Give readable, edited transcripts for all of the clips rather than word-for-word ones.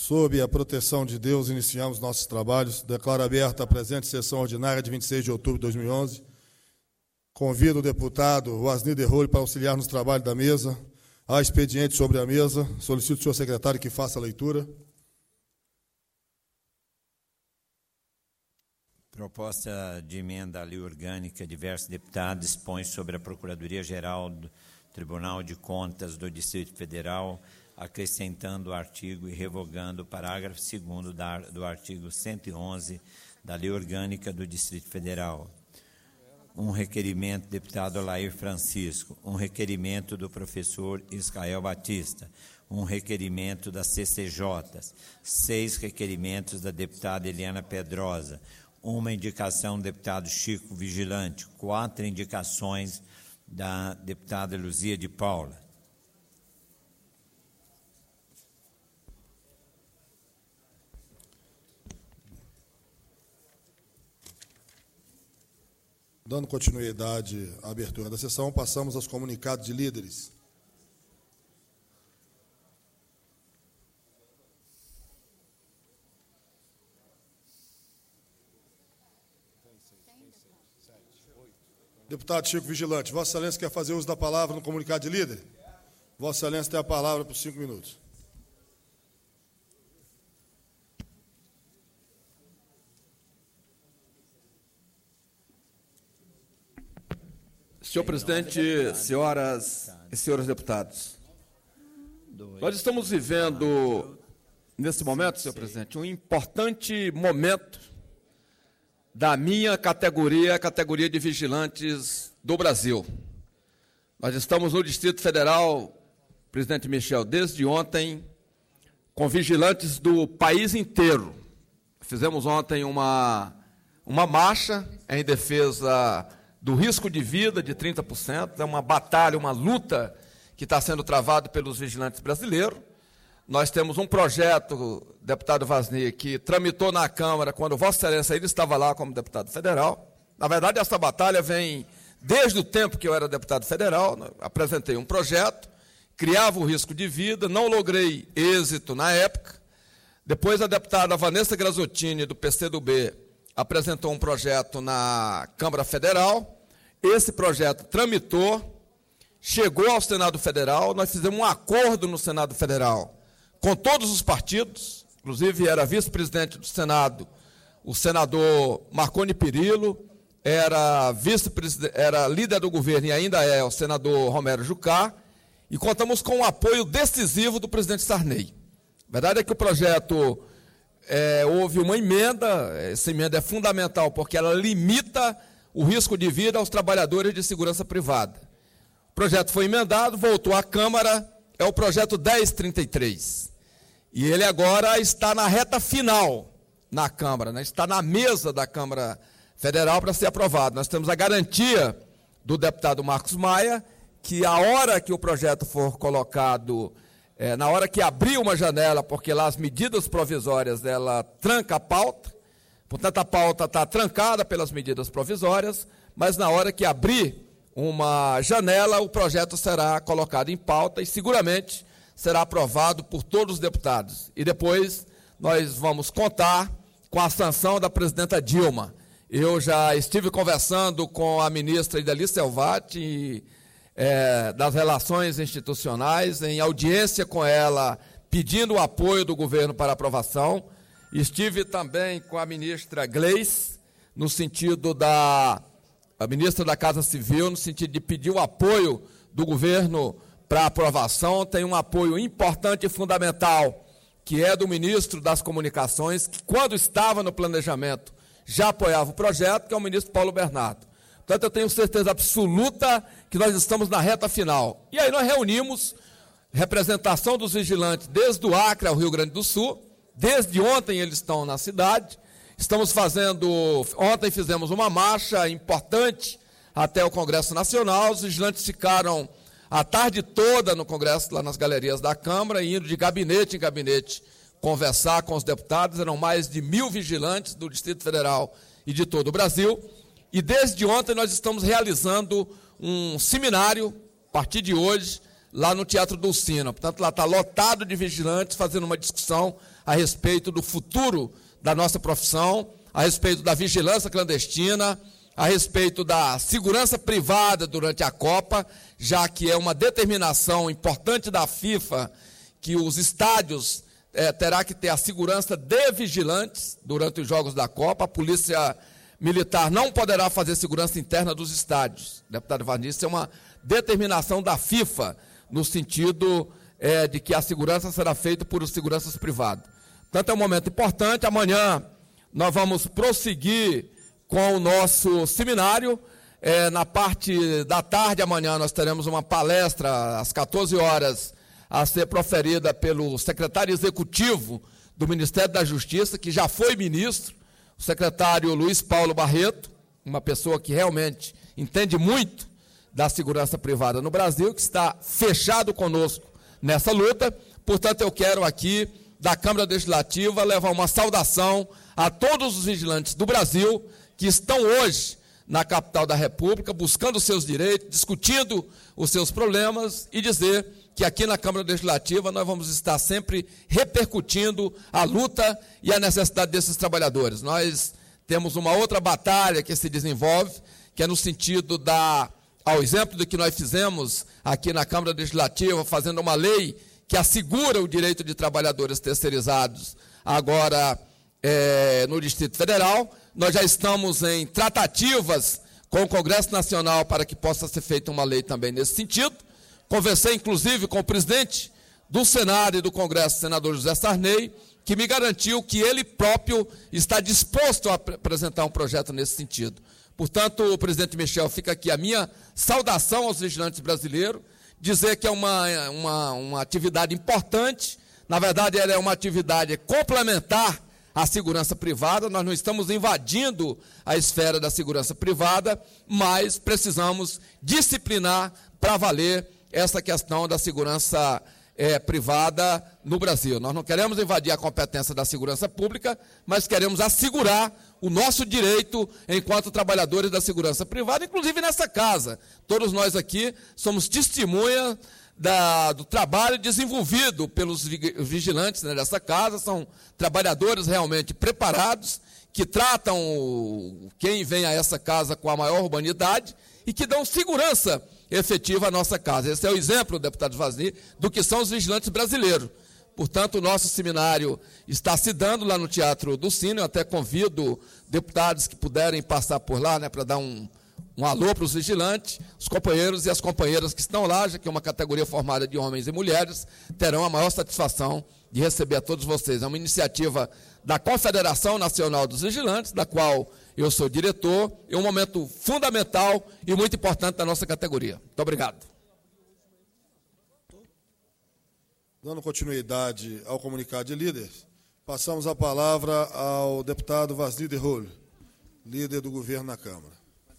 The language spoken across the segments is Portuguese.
Sob a proteção de Deus, iniciamos nossos trabalhos. Declaro aberta a presente sessão ordinária de 26 de outubro de 2011. Convido o deputado Wasnir de Rolo para auxiliar nos trabalhos da mesa. Há expediente sobre a mesa. Solicito ao senhor secretário que faça a leitura. Proposta de emenda à lei orgânica, diversos deputados dispõem sobre a Procuradoria-Geral do Tribunal de Contas do Distrito Federal, acrescentando o artigo e revogando o parágrafo 2º do artigo 111 da Lei Orgânica do Distrito Federal. Um requerimento do deputado Alair Francisco, um requerimento do professor Israel Batista, um requerimento das CCJs, 6 requerimentos da deputada Eliana Pedrosa, uma indicação do deputado Chico Vigilante, 4 indicações da deputada Luzia de Paula. Dando continuidade à abertura da sessão, passamos aos comunicados de líderes. Deputado Chico Vigilante, Vossa Excelência quer fazer uso da palavra no comunicado de líder? Vossa Excelência tem a palavra por 5 minutos. Senhor presidente, senhoras e senhores deputados, nós estamos vivendo, nesse momento, senhor presidente, um importante momento da minha categoria, a categoria de vigilantes do Brasil. Nós estamos no Distrito Federal, presidente Michel, desde ontem, com vigilantes do país inteiro. Fizemos ontem uma marcha em defesa do risco de vida de 30%, é uma batalha, uma luta que está sendo travada pelos vigilantes brasileiros. Nós temos um projeto, deputado Wasnir, que tramitou na Câmara quando Vossa Excelência ainda estava lá como deputado federal. Na verdade, essa batalha vem desde o tempo que eu era deputado federal. Apresentei um projeto, criava o risco de vida, não logrei êxito na época. Depois a deputada Vanessa Grasottini, do PCdoB, apresentou um projeto na Câmara Federal. Esse projeto tramitou, chegou ao Senado Federal, nós fizemos um acordo no Senado Federal com todos os partidos, inclusive era vice-presidente do Senado, o senador Marconi Perillo, era líder do governo e ainda é o senador Romero Jucá, e contamos com o apoio decisivo do presidente Sarney. A verdade é que o projeto houve uma emenda, essa emenda é fundamental porque ela limita o risco de vida aos trabalhadores de segurança privada. O projeto foi emendado, voltou à Câmara, é o projeto 1033. E ele agora está na reta final na Câmara, né? Está na mesa da Câmara Federal para ser aprovado. Nós temos a garantia do deputado Marcos Maia que a hora que o projeto for colocado, na hora que abrir uma janela, porque lá as medidas provisórias, ela tranca a pauta, portanto a pauta está trancada pelas medidas provisórias, mas na hora que abrir uma janela, o projeto será colocado em pauta e seguramente será aprovado por todos os deputados. E depois nós vamos contar com a sanção da presidenta Dilma. Eu já estive conversando com a ministra Ideli Selvati, das Relações Institucionais, em audiência com ela, pedindo o apoio do governo para aprovação. Estive também com a ministra Gleice, no sentido a ministra da Casa Civil, no sentido de pedir o apoio do governo para aprovação. Tem um apoio importante e fundamental, que é do ministro das Comunicações, que quando estava no planejamento já apoiava o projeto, que é o ministro Paulo Bernardo. Portanto, eu tenho certeza absoluta que nós estamos na reta final. E aí nós reunimos representação dos vigilantes desde o Acre ao Rio Grande do Sul. Desde ontem eles estão na cidade. Ontem fizemos uma marcha importante até o Congresso Nacional. Os vigilantes ficaram a tarde toda no Congresso, lá nas galerias da Câmara, indo de gabinete em gabinete conversar com os deputados. Eram mais de 1.000 vigilantes do Distrito Federal e de todo o Brasil. E desde ontem nós estamos realizando um seminário, a partir de hoje, lá no Teatro Dulcina. Portanto, lá está lotado de vigilantes fazendo uma discussão a respeito do futuro da nossa profissão, a respeito da vigilância clandestina, a respeito da segurança privada durante a Copa, já que é uma determinação importante da FIFA que os estádios terá que ter a segurança de vigilantes durante os jogos da Copa. A Polícia Militar não poderá fazer segurança interna dos estádios. Deputado Vasni, isso é uma determinação da FIFA, no sentido de que a segurança será feita por seguranças privadas. Portanto, é um momento importante. Amanhã nós vamos prosseguir com o nosso seminário. Na parte da tarde, amanhã, nós teremos uma palestra às 14 horas, a ser proferida pelo secretário executivo do Ministério da Justiça, que já foi ministro, o secretário Luiz Paulo Barreto, uma pessoa que realmente entende muito da segurança privada no Brasil, que está fechado conosco nessa luta. Portanto, eu quero aqui, da Câmara Legislativa, levar uma saudação a todos os vigilantes do Brasil que estão hoje na capital da República, buscando os seus direitos, discutindo os seus problemas, e dizer que aqui na Câmara Legislativa nós vamos estar sempre repercutindo a luta e a necessidade desses trabalhadores. Nós temos uma outra batalha que se desenvolve, que é no sentido ao exemplo do que nós fizemos aqui na Câmara Legislativa, fazendo uma lei que assegura o direito de trabalhadores terceirizados agora no Distrito Federal. Nós já estamos em tratativas com o Congresso Nacional para que possa ser feita uma lei também nesse sentido. Conversei, inclusive, com o presidente do Senado e do Congresso, o senador José Sarney, que me garantiu que ele próprio está disposto a apresentar um projeto nesse sentido. Portanto, o presidente Michel, fica aqui a minha saudação aos vigilantes brasileiros, dizer que é uma atividade importante. Na verdade, ela é uma atividade complementar à segurança privada. Nós não estamos invadindo a esfera da segurança privada, mas precisamos disciplinar para valer essa questão da segurança privada no Brasil. Nós não queremos invadir a competência da segurança pública, mas queremos assegurar o nosso direito enquanto trabalhadores da segurança privada, inclusive nessa casa. Todos nós aqui somos testemunha do trabalho desenvolvido pelos vigilantes dessa casa. São trabalhadores realmente preparados, que tratam quem vem a essa casa com a maior urbanidade e que dão segurança efetiva à nossa casa. Esse é o exemplo, deputado Vasni, do que são os vigilantes brasileiros. Portanto, o nosso seminário está se dando lá no Teatro Dulcina. Eu até convido deputados que puderem passar por lá, para dar um alô para os vigilantes. Os companheiros e as companheiras que estão lá, já que é uma categoria formada de homens e mulheres, terão a maior satisfação de receber a todos vocês. É uma iniciativa da Confederação Nacional dos Vigilantes, da qual eu sou diretor. É um momento fundamental e muito importante da nossa categoria. Muito obrigado. Dando continuidade ao comunicado de líderes, passamos a palavra ao deputado Vasni de Rolho, líder do governo na Câmara.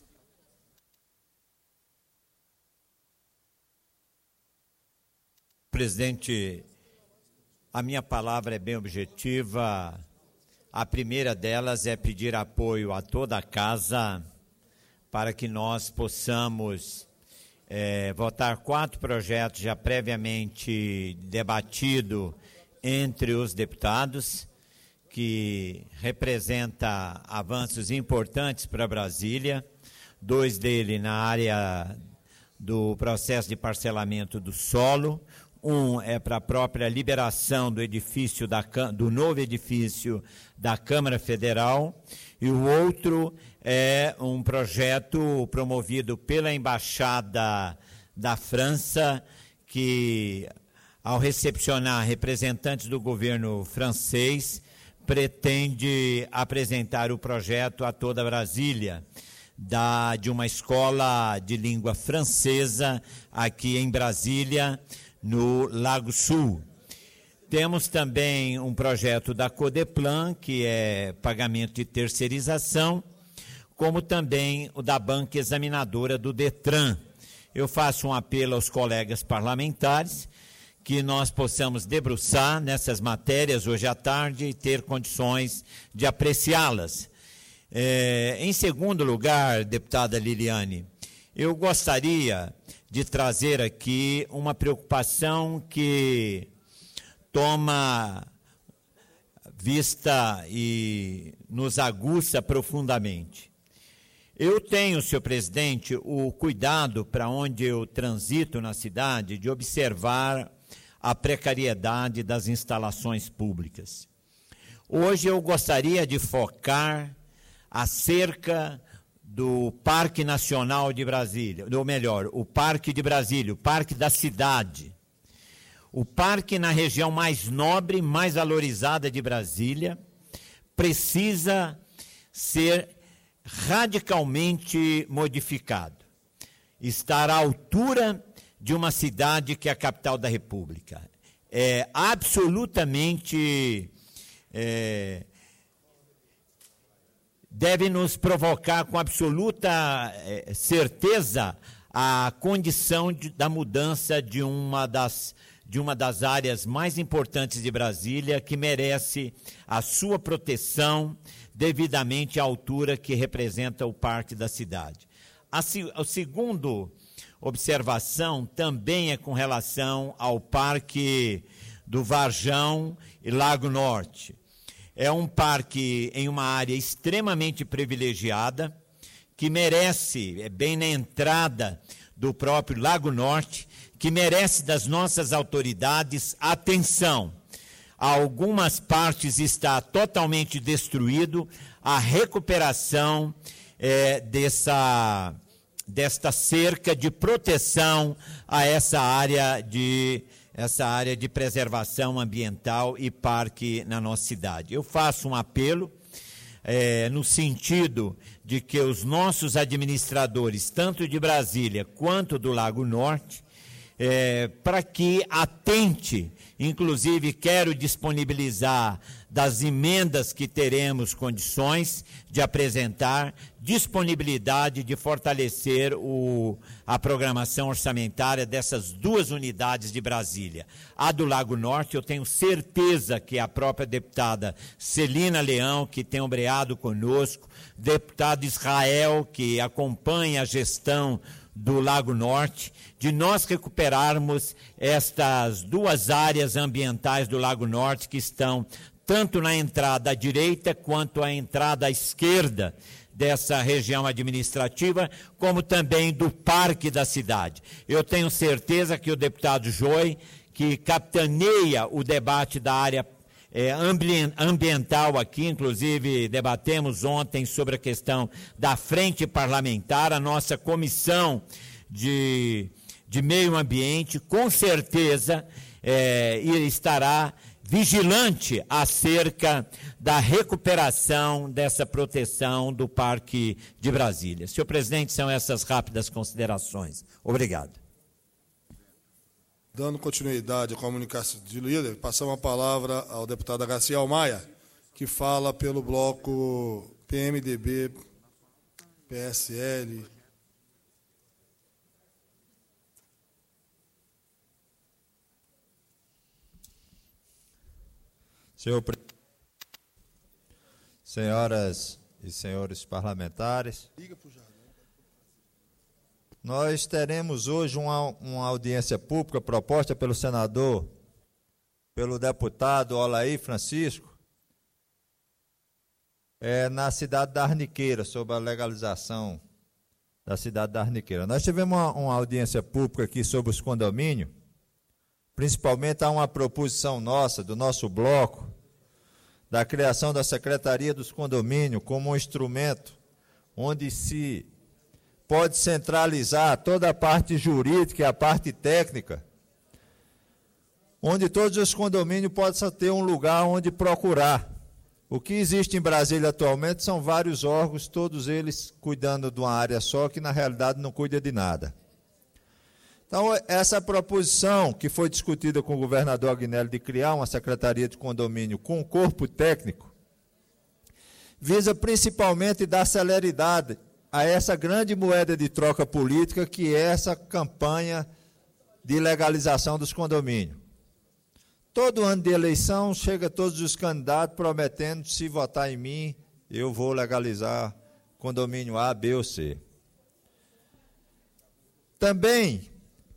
Presidente, a minha palavra é bem objetiva. A primeira delas é pedir apoio a toda a casa para que nós possamos votar 4 projetos já previamente debatidos entre os deputados, que representa avanços importantes para Brasília. 2 deles na área do processo de parcelamento do solo. Um é para a própria liberação do edifício do novo edifício da Câmara Federal, e o outro é um projeto promovido pela Embaixada da França, que, ao recepcionar representantes do governo francês, pretende apresentar o projeto a toda Brasília, de uma escola de língua francesa aqui em Brasília, no Lago Sul. Temos também um projeto da Codeplan, que é pagamento de terceirização, como também o da banca examinadora do Detran. Eu faço um apelo aos colegas parlamentares que nós possamos debruçar nessas matérias hoje à tarde e ter condições de apreciá-las. Em segundo lugar, deputada Liliane, eu gostaria de trazer aqui uma preocupação que toma vista e nos aguça profundamente. Eu tenho, senhor presidente, o cuidado para onde eu transito na cidade de observar a precariedade das instalações públicas. Hoje eu gostaria de focar acerca do Parque Nacional de Brasília, ou melhor, o Parque de Brasília, o Parque da Cidade. O parque na região mais nobre, mais valorizada de Brasília, precisa ser radicalmente modificado. Estar à altura de uma cidade que é a capital da República. É absolutamente... deve nos provocar com absoluta certeza a condição da mudança de uma das áreas mais importantes de Brasília, que merece a sua proteção devidamente à altura que representa o Parque da Cidade. A segunda observação também é com relação ao Parque do Varjão e Lago Norte. É um parque em uma área extremamente privilegiada, que merece, bem na entrada do próprio Lago Norte, que merece das nossas autoridades atenção. Algumas partes está totalmente destruído, a recuperação desta cerca de proteção a essa área de preservação ambiental e parque na nossa cidade. Eu faço um apelo no sentido de que os nossos administradores, tanto de Brasília quanto do Lago Norte, para que atente, inclusive quero disponibilizar das emendas que teremos condições de apresentar, disponibilidade de fortalecer a programação orçamentária dessas duas unidades de Brasília. A do Lago Norte, eu tenho certeza que a própria deputada Celina Leão, que tem ombreado conosco, deputado Israel, que acompanha a gestão do Lago Norte, de nós recuperarmos estas duas áreas ambientais do Lago Norte que estão tanto na entrada à direita quanto à entrada à esquerda dessa região administrativa, como também do Parque da Cidade. Eu tenho certeza que o deputado Joy, que capitaneia o debate da área ambiental aqui, inclusive debatemos ontem sobre a questão da frente parlamentar, a nossa comissão de meio ambiente, com certeza estará vigilante acerca da recuperação dessa proteção do Parque de Brasília. Senhor presidente, são essas rápidas considerações. Obrigado. Dando continuidade à comunicação de líder, passamos a palavra ao deputado Garcia Maia, que fala pelo bloco PMDB, PSL. Senhoras e senhores parlamentares, nós teremos hoje uma audiência pública proposta pelo senador, pelo deputado Olaí Francisco, na cidade da Arniqueira, sobre a legalização da cidade da Arniqueira. Nós tivemos uma audiência pública aqui sobre os condomínios, principalmente há uma proposição nossa, do nosso bloco, da criação da Secretaria dos Condomínios como um instrumento onde se pode centralizar toda a parte jurídica e a parte técnica, onde todos os condomínios possam ter um lugar onde procurar. O que existe em Brasília atualmente são vários órgãos, todos eles cuidando de uma área só, que na realidade não cuida de nada. Então, essa proposição que foi discutida com o governador Agnello de criar uma Secretaria de Condomínio com um corpo técnico, visa principalmente dar celeridade a essa grande moeda de troca política que é essa campanha de legalização dos condomínios. Todo ano de eleição, chega todos os candidatos prometendo, se votar em mim, eu vou legalizar condomínio A, B ou C. Também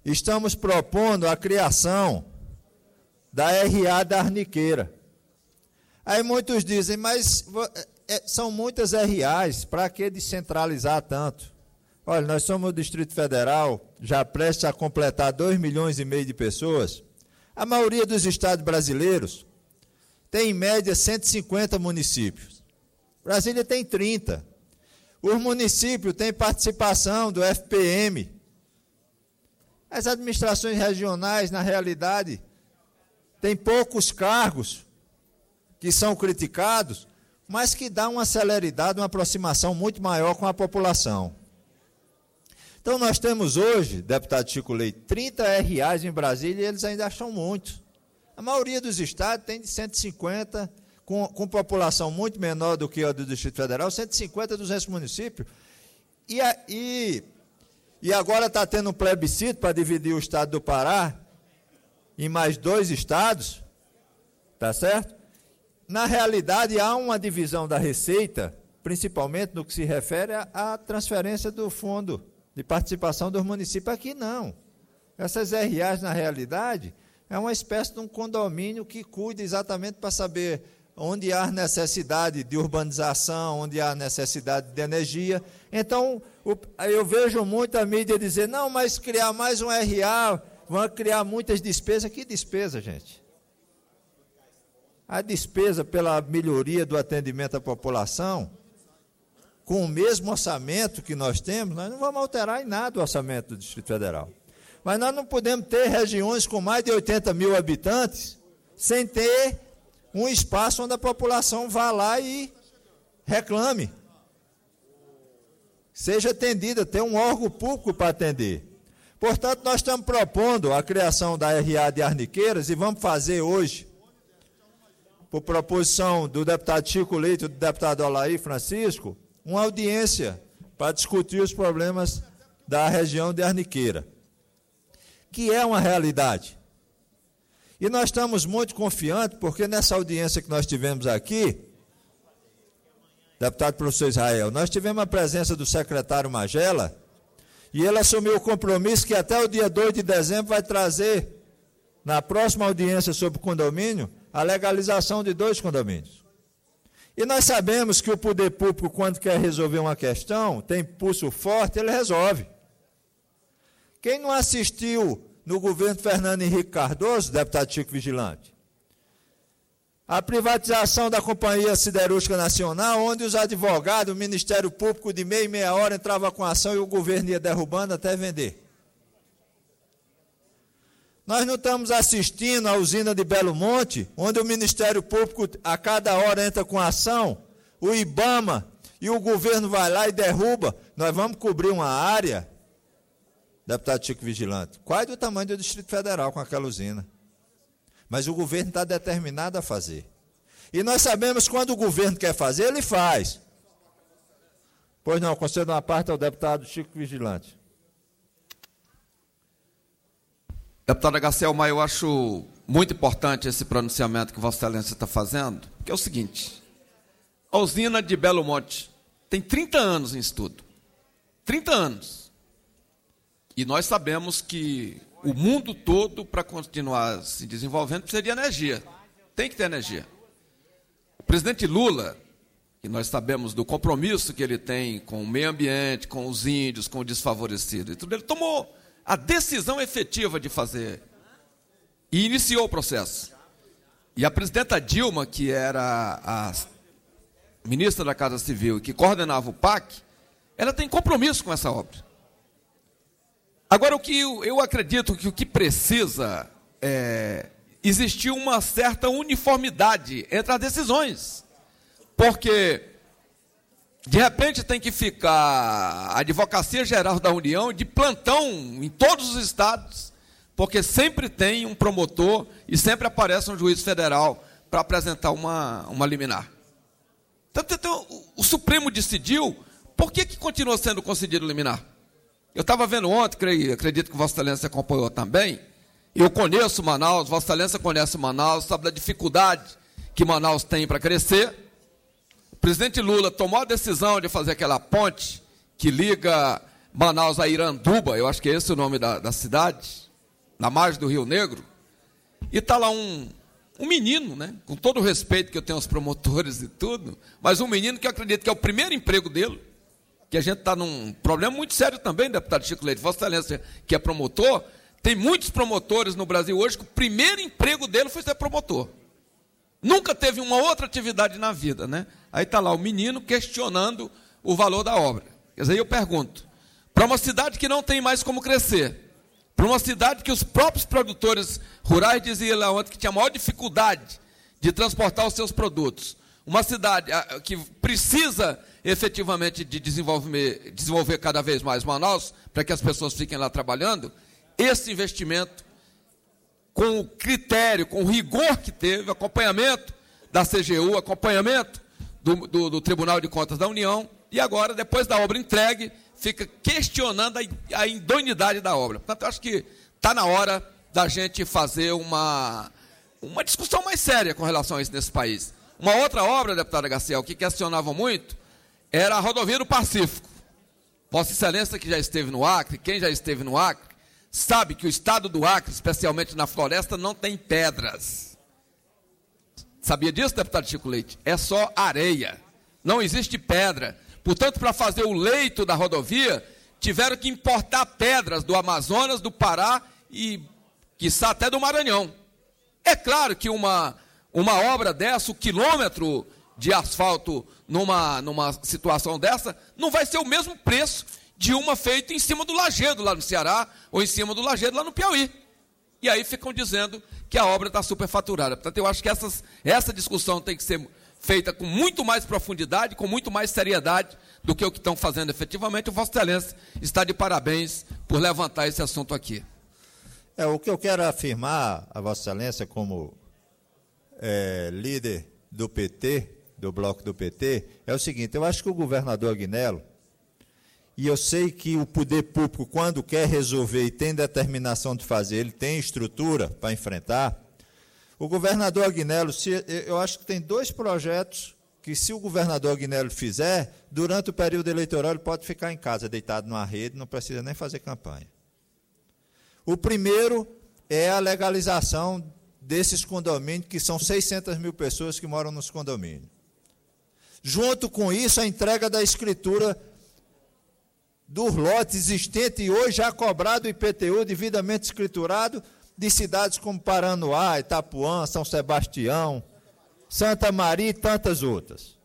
estamos propondo a criação da RA da Arniqueira. Aí muitos dizem, mas são muitas RAs, para que descentralizar tanto? Olha, nós somos o Distrito Federal, já prestes a completar 2,5 milhões de pessoas. A maioria dos estados brasileiros tem, em média, 150 municípios. Brasília tem 30. Os municípios têm participação do FPM. As administrações regionais, na realidade, têm poucos cargos que são criticados, mas que dá uma celeridade, uma aproximação muito maior com a população. Então, nós temos hoje, deputado Chico Leite, 30 RAs em Brasília e eles ainda acham muito. A maioria dos estados tem de 150, com população muito menor do que a do Distrito Federal, 150, 200 municípios. E agora está tendo um plebiscito para dividir o estado do Pará em mais 2 estados, tá certo? Na realidade, há uma divisão da receita, principalmente no que se refere à transferência do fundo de participação dos municípios. Aqui não. Essas RAs, na realidade, é uma espécie de um condomínio que cuida exatamente para saber onde há necessidade de urbanização, onde há necessidade de energia. Então, eu vejo muita mídia dizer, não, mas criar mais um RA, vão criar muitas despesas. Que despesa, gente? A despesa pela melhoria do atendimento à população, com o mesmo orçamento que nós temos, nós não vamos alterar em nada o orçamento do Distrito Federal. Mas nós não podemos ter regiões com mais de 80 mil habitantes sem ter um espaço onde a população vá lá e reclame. Seja atendida, ter um órgão público para atender. Portanto, nós estamos propondo a criação da RA de Arniqueiras e vamos fazer hoje, por proposição do deputado Chico Leite e do deputado Olaí Francisco, uma audiência para discutir os problemas da região de Arniqueira, que é uma realidade. E nós estamos muito confiantes, porque nessa audiência que nós tivemos aqui, deputado professor Israel, nós tivemos a presença do secretário Magela, e ele assumiu o compromisso que até o dia 2 de dezembro vai trazer, na próxima audiência sobre o condomínio, a legalização de 2 condomínios. E nós sabemos que o poder público, quando quer resolver uma questão, tem pulso forte, ele resolve. Quem não assistiu no governo Fernando Henrique Cardoso, deputado Chico Vigilante, a privatização da Companhia Siderúrgica Nacional, onde os advogados, o Ministério Público, de meia e meia hora, entrava com ação e o governo ia derrubando até vender. Nós não estamos assistindo a usina de Belo Monte, onde o Ministério Público a cada hora entra com ação, o IBAMA e o governo vai lá e derruba. Nós vamos cobrir uma área, deputado Chico Vigilante, quase do tamanho do Distrito Federal com aquela usina. Mas o governo está determinado a fazer. E nós sabemos que quando o governo quer fazer, ele faz. Pois não, concedo uma parte ao deputado Chico Vigilante. Deputada Garcês, eu acho muito importante esse pronunciamento que Vossa Excelência está fazendo, que é o seguinte: a usina de Belo Monte tem 30 anos em estudo. 30 anos. E nós sabemos que o mundo todo, para continuar se desenvolvendo, precisa de energia. Tem que ter energia. O presidente Lula, que nós sabemos do compromisso que ele tem com o meio ambiente, com os índios, com o desfavorecido, e tudo, ele tomou a decisão efetiva de fazer e iniciou o processo. E a presidenta Dilma, que era a ministra da Casa Civil e que coordenava o PAC, ela tem compromisso com essa obra. Agora, o que eu acredito que o que precisa é existir uma certa uniformidade entre as decisões, porque de repente tem que ficar a Advocacia Geral da União de plantão em todos os estados, porque sempre tem um promotor e sempre aparece um juiz federal para apresentar uma liminar. Então, o Supremo decidiu, por que continua sendo concedido liminar? Eu estava vendo ontem, acredito que Vossa Excelência acompanhou também, eu conheço Manaus, Vossa Excelência conhece Manaus, sabe da dificuldade que Manaus tem para crescer. O presidente Lula tomou a decisão de fazer aquela ponte que liga Manaus a Iranduba, eu acho que é esse o nome da cidade, na margem do Rio Negro, e está lá um menino, né, com todo o respeito que eu tenho aos promotores e tudo, mas um menino que eu acredito que é o primeiro emprego dele, que a gente está num problema muito sério também, deputado Chico Leite, Vossa Excelência, que é promotor, tem muitos promotores no Brasil hoje que o primeiro emprego dele foi ser promotor. Nunca teve uma outra atividade na vida, né? Aí está lá o menino questionando o valor da obra. Quer dizer, eu pergunto, para uma cidade que não tem mais como crescer, para uma cidade que os próprios produtores rurais diziam lá ontem que tinha maior dificuldade de transportar os seus produtos, uma cidade que precisa efetivamente de desenvolver cada vez mais Manaus, para que as pessoas fiquem lá trabalhando, esse investimento, com o critério, com o rigor que teve, acompanhamento da CGU, acompanhamento do Tribunal de Contas da União, e agora, depois da obra entregue, fica questionando a idoneidade da obra. Portanto, eu acho que está na hora da gente fazer uma discussão mais séria com relação a isso nesse país. Uma outra obra, deputada Garcia, que questionava muito, era a rodovia do Pacífico. Vossa Excelência, que já esteve no Acre, quem já esteve no Acre, sabe que o estado do Acre, especialmente na floresta, não tem pedras. Sabia disso, deputado Chico Leite? É só areia. Não existe pedra. Portanto, para fazer o leito da rodovia, tiveram que importar pedras do Amazonas, do Pará e, quiçá, até do Maranhão. É claro que uma obra dessa, o quilômetro de asfalto numa situação dessa, não vai ser o mesmo preço de uma feita em cima do Lajedo, lá no Ceará, ou em cima do Lajedo, lá no Piauí. E aí ficam dizendo que a obra está superfaturada. Portanto, eu acho que essa discussão tem que ser feita com muito mais profundidade, com muito mais seriedade do que o que estão fazendo efetivamente. O Vossa Excelência está de parabéns por levantar esse assunto aqui. O que eu quero afirmar a Vossa Excelência como líder do PT, do bloco do PT, é o seguinte: eu acho que o governador Agnello, e eu sei que o poder público, quando quer resolver e tem determinação de fazer, ele tem estrutura para enfrentar. O governador Agnello, eu acho que tem 2 projetos que, se o governador Agnello fizer, durante o período eleitoral, ele pode ficar em casa, deitado numa rede, não precisa nem fazer campanha. O primeiro é a legalização desses condomínios, que são 600 mil pessoas que moram nos condomínios. Junto com isso, a entrega da escritura dos lotes existentes e hoje já cobrado o IPTU devidamente escriturado, de cidades como Paranoá, Itapuã, São Sebastião, Santa Maria e tantas outras.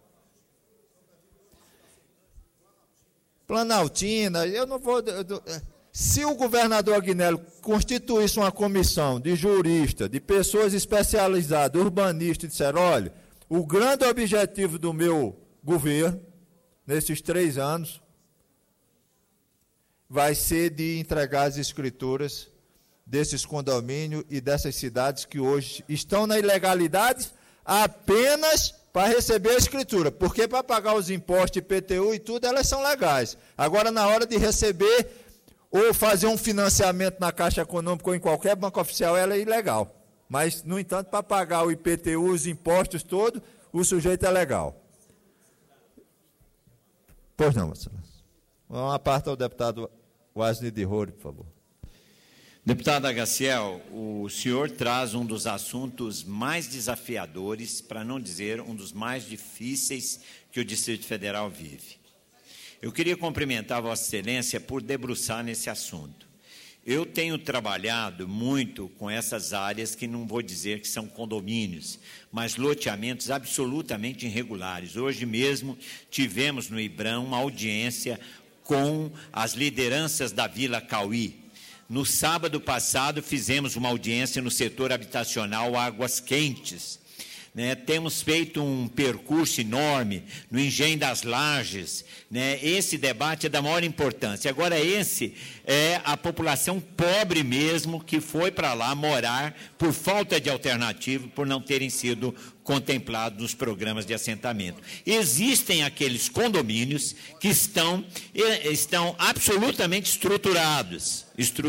Planaltina, eu não vou... Se o governador Agnello constituísse uma comissão de juristas, de pessoas especializadas, urbanistas, e disser, olha, o grande objetivo do meu governo, nesses 3 anos, vai ser de entregar as escrituras desses condomínios e dessas cidades que hoje estão na ilegalidade apenas para receber a escritura, porque para pagar os impostos, IPTU e tudo, elas são legais. Agora, na hora de receber ou fazer um financiamento na Caixa Econômica ou em qualquer banco oficial, ela é ilegal. Mas, no entanto, para pagar o IPTU, os impostos todos, o sujeito é legal. Pois não, Marcelo. Uma parte ao deputado Wasney de Rore, por favor. Deputada Gaciel, o senhor traz um dos assuntos mais desafiadores, para não dizer um dos mais difíceis que o Distrito Federal vive. Eu queria cumprimentar a Vossa Excelência por debruçar nesse assunto. Eu tenho trabalhado muito com essas áreas que não vou dizer que são condomínios, mas loteamentos absolutamente irregulares. Hoje mesmo tivemos no IBRAM uma audiência com as lideranças da Vila Cauí. No sábado passado, fizemos uma audiência no setor habitacional Águas Quentes. Temos feito um percurso enorme no Engenho das Lajes. Esse debate é da maior importância. Agora, esse é a população pobre mesmo que foi para lá morar por falta de alternativa, por não terem sido contemplados nos programas de assentamento. Existem aqueles condomínios que estão absolutamente estruturados.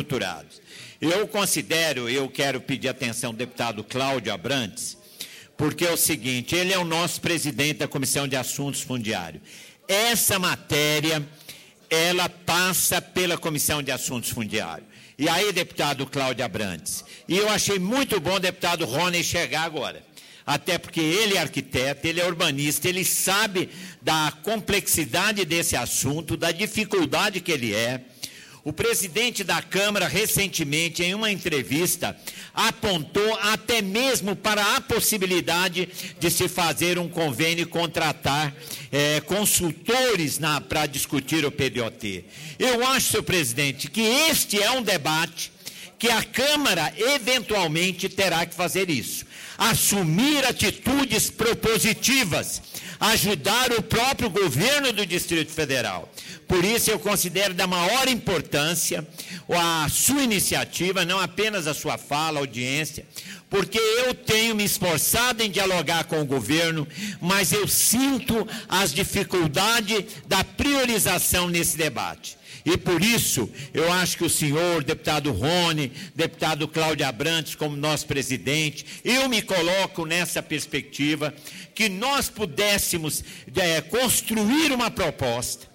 Eu quero pedir atenção do deputado Cláudio Abrantes, porque é o seguinte, ele é o nosso presidente da Comissão de Assuntos Fundiários. Essa matéria ela passa pela Comissão de Assuntos Fundiários. E aí, deputado Cláudio Abrantes, e eu achei muito bom o deputado Rony chegar agora, até porque ele é arquiteto, ele é urbanista, ele sabe da complexidade desse assunto, da dificuldade que ele é. O presidente da Câmara, recentemente, em uma entrevista, apontou até mesmo para a possibilidade de se fazer um convênio e contratar consultores para discutir o PDOT. Eu acho, senhor presidente, que este é um debate que a Câmara, eventualmente, terá que fazer isso. Assumir atitudes propositivas, ajudar o próprio governo do Distrito Federal. Por isso, eu considero da maior importância a sua iniciativa, não apenas a sua fala, a audiência, porque eu tenho me esforçado em dialogar com o governo, mas eu sinto as dificuldades da priorização nesse debate. E por isso, eu acho que o senhor, deputado Rony, deputado Cláudio Abrantes, como nosso presidente, eu me coloco nessa perspectiva que nós pudéssemos construir uma proposta,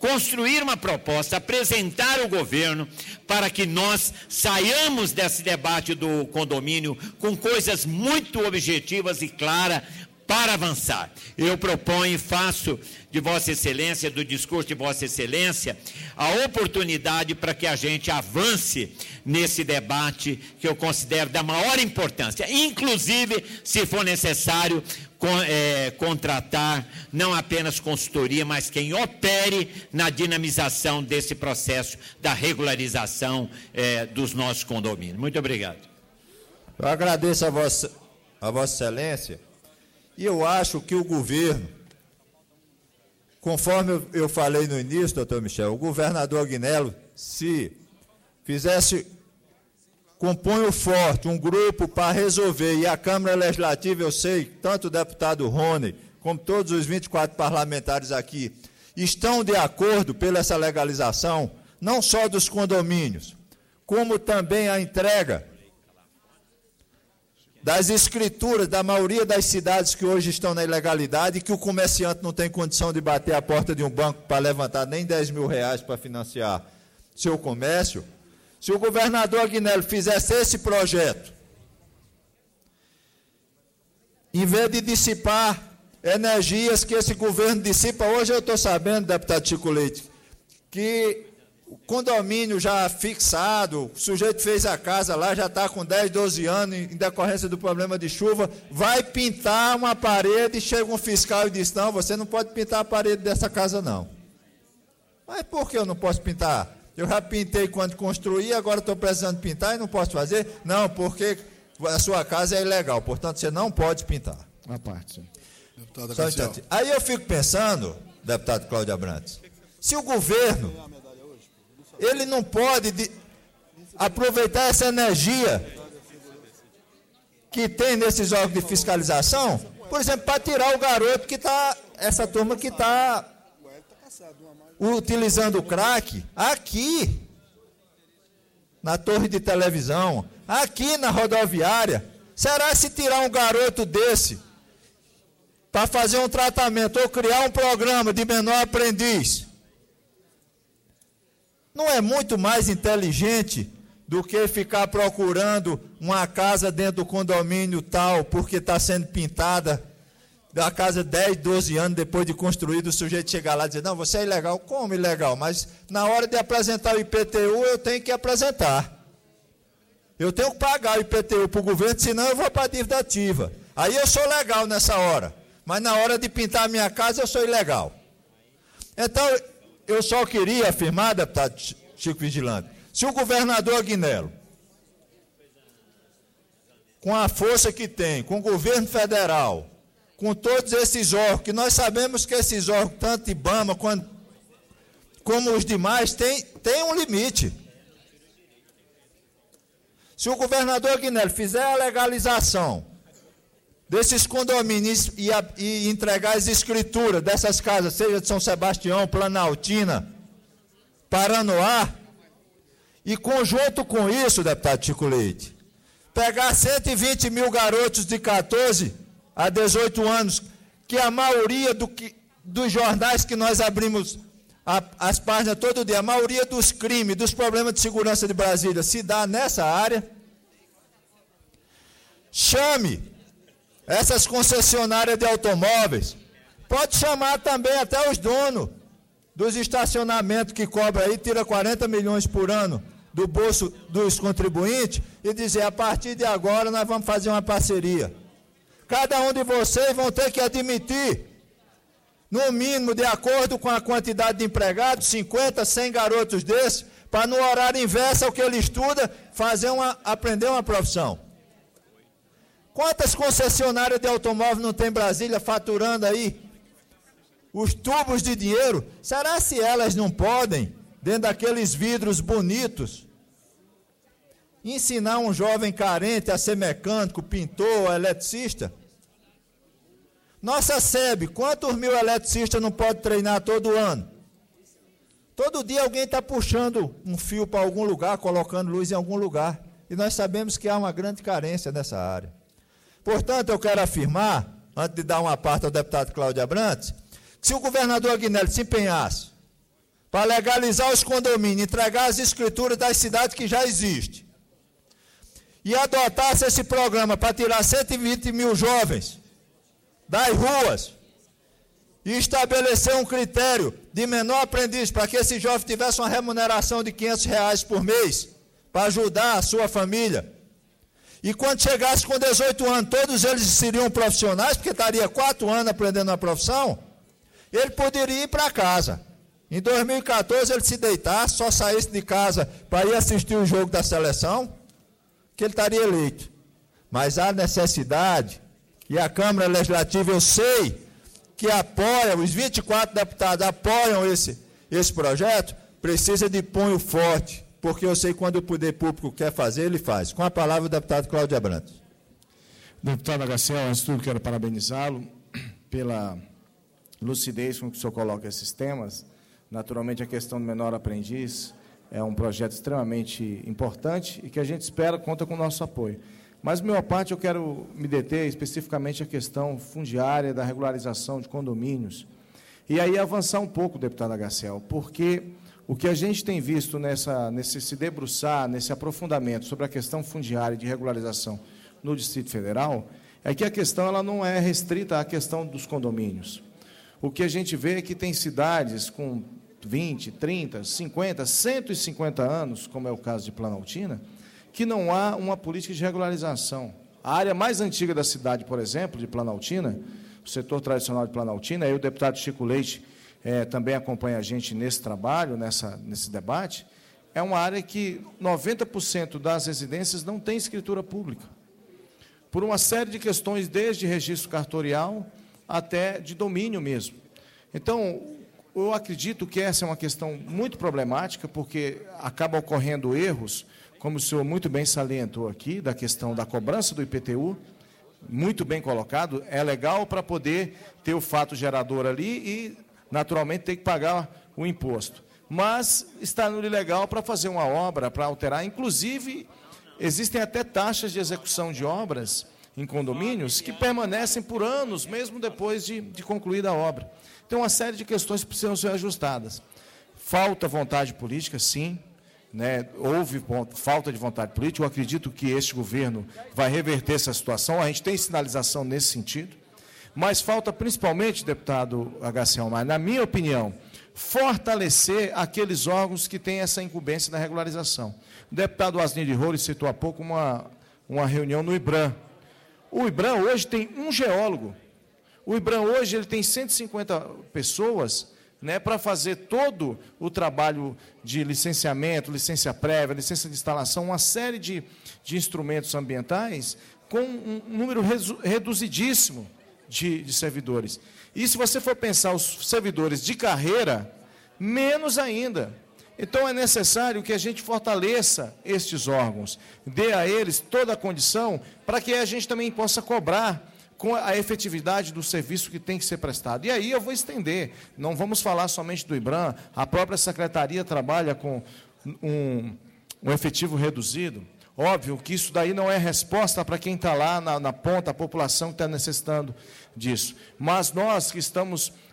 apresentar ao governo para que nós saiamos desse debate do condomínio com coisas muito objetivas e claras para avançar. Eu proponho e faço de Vossa Excelência, do discurso de Vossa Excelência, a oportunidade para que a gente avance nesse debate que eu considero da maior importância, inclusive, se for necessário, contratar não apenas consultoria, mas quem opere na dinamização desse processo da regularização dos nossos condomínios. Muito obrigado. Eu agradeço a Vossa Excelência e eu acho que o governo, conforme eu falei no início, doutor Michel, o governador Agnello, se fizesse compunho forte, um grupo para resolver, e a Câmara Legislativa, eu sei, tanto o deputado Rony, como todos os 24 parlamentares aqui, estão de acordo pela essa legalização, não só dos condomínios, como também a entrega das escrituras da maioria das cidades que hoje estão na ilegalidade e que o comerciante não tem condição de bater a porta de um banco para levantar nem 10 mil reais para financiar seu comércio. Se o governador Agnello fizesse esse projeto, em vez de dissipar energias que esse governo dissipa, hoje eu estou sabendo, deputado Chico Leite, que o condomínio já fixado, o sujeito fez a casa lá, já está com 10, 12 anos, em decorrência do problema de chuva, vai pintar uma parede, chega um fiscal e diz, não, você não pode pintar a parede dessa casa, não. Mas por que eu não posso pintar? Eu já pintei quando construí, agora estou precisando pintar e não posso fazer? Não, porque a sua casa é ilegal, portanto, você não pode pintar. Uma parte. Só um instante. Aí eu fico pensando, deputado Cláudio Abrantes, se o governo, ele não pode aproveitar essa energia que tem nesses órgãos de fiscalização, por exemplo, para tirar o garoto que está, essa turma que está utilizando o crack aqui, na torre de televisão, aqui na rodoviária. Será se tirar um garoto desse para fazer um tratamento ou criar um programa de menor aprendiz, não é muito mais inteligente do que ficar procurando uma casa dentro do condomínio tal, porque está sendo pintada, da casa 10, 12 anos depois de construído, o sujeito chegar lá e dizer, não, você é ilegal. Como ilegal? Mas na hora de apresentar o IPTU, eu tenho que apresentar. Eu tenho que pagar o IPTU para o governo, senão eu vou para a dívida ativa. Aí eu sou legal nessa hora, mas na hora de pintar a minha casa, eu sou ilegal. Então, eu só queria afirmar, deputado Chico Vigilante, se o governador Agnello, com a força que tem, com o governo federal, com todos esses órgãos, que nós sabemos que esses órgãos, tanto IBAMA como os demais, tem um limite. Se o governador Agnello fizer a legalização desses condomínios e entregar as escrituras dessas casas, seja de São Sebastião, Planaltina, Paranoá, e conjunto com isso, deputado Chico Leite, pegar 120 mil garotos de 14 a 18 anos, que a maioria dos jornais que nós abrimos as páginas todo dia, a maioria dos crimes, dos problemas de segurança de Brasília se dá nessa área. Chame essas concessionárias de automóveis, pode chamar também até os donos dos estacionamentos que cobra aí, tira 40 milhões por ano do bolso dos contribuintes e dizer, a partir de agora nós vamos fazer uma parceria. Cada um de vocês vão ter que admitir, no mínimo, de acordo com a quantidade de empregados, 50, 100 garotos desses, para no horário inverso ao que ele estuda, aprender uma profissão. Quantas concessionárias de automóvel não tem em Brasília faturando aí os tubos de dinheiro? Será se elas não podem, dentro daqueles vidros bonitos, ensinar um jovem carente a ser mecânico, pintor, eletricista? Nossa SEB, quantos mil eletricistas não pode treinar todo ano? Todo dia alguém está puxando um fio para algum lugar, colocando luz em algum lugar. E nós sabemos que há uma grande carência nessa área. Portanto, eu quero afirmar, antes de dar uma parte ao deputado Cláudio Abrantes, que se o governador Aguinaldo se empenhasse para legalizar os condomínios, entregar as escrituras das cidades que já existem, e adotasse esse programa para tirar 120 mil jovens das ruas e estabelecer um critério de menor aprendiz para que esse jovem tivesse uma remuneração de R$500 por mês para ajudar a sua família, e quando chegasse com 18 anos, todos eles seriam profissionais, porque estaria 4 anos aprendendo uma profissão, ele poderia ir para casa. Em 2014, ele se deitasse, só saísse de casa para ir assistir o jogo da seleção, que ele estaria eleito. Mas há necessidade, e a Câmara Legislativa, eu sei, que apoia, os 24 deputados apoiam esse projeto, precisa de punho forte, porque eu sei que quando o poder público quer fazer, ele faz. Com a palavra, o deputado Cláudio Abrantes. Deputado Agaciel, antes de tudo, quero parabenizá-lo pela lucidez com que o senhor coloca esses temas. Naturalmente, a questão do menor aprendiz é um projeto extremamente importante e que a gente espera conta com o nosso apoio. Mas, da minha parte, eu quero me deter especificamente a questão fundiária da regularização de condomínios. E aí avançar um pouco, deputado Agaciel, porque o que a gente tem visto nesse se debruçar, nesse aprofundamento sobre a questão fundiária de regularização no Distrito Federal, é que a questão ela não é restrita à questão dos condomínios. O que a gente vê é que tem cidades com 20, 30, 50, 150 anos, como é o caso de Planaltina, que não há uma política de regularização. A área mais antiga da cidade, por exemplo, de Planaltina, o setor tradicional de Planaltina, aí o deputado Chico Leite também acompanha a gente nesse trabalho, nesse debate, é uma área que 90% das residências não tem escritura pública, por uma série de questões, desde registro cartorial até de domínio mesmo. Então, eu acredito que essa é uma questão muito problemática, porque acaba ocorrendo erros, como o senhor muito bem salientou aqui, da questão da cobrança do IPTU, muito bem colocado, é legal para poder ter o fato gerador ali e, naturalmente, ter que pagar o imposto. Mas está no ilegal para fazer uma obra, para alterar. Inclusive, existem até taxas de execução de obras em condomínios que permanecem por anos, mesmo depois de concluída a obra. Então, uma série de questões precisam ser ajustadas. Falta vontade política, sim. Houve falta de vontade política. Eu acredito que este governo vai reverter essa situação. A gente tem sinalização nesse sentido. Mas falta, principalmente, deputado Agaciel, na minha opinião, fortalecer aqueles órgãos que têm essa incumbência da regularização. O deputado Wasnir de Rolo citou há pouco uma reunião no IBRAM. O IBRAM hoje tem um geólogo. O IBRAM hoje ele tem 150 pessoas para fazer todo o trabalho de licenciamento, licença prévia, licença de instalação, uma série de instrumentos ambientais com um número reduzidíssimo de servidores. E se você for pensar os servidores de carreira, menos ainda. Então, é necessário que a gente fortaleça estes órgãos, dê a eles toda a condição para que a gente também possa cobrar com a efetividade do serviço que tem que ser prestado. E aí eu vou estender, não vamos falar somente do IBRAM, a própria Secretaria trabalha com um efetivo reduzido. Óbvio que isso daí não é resposta para quem está lá na ponta, a população que está necessitando disso. Mas nós que estamos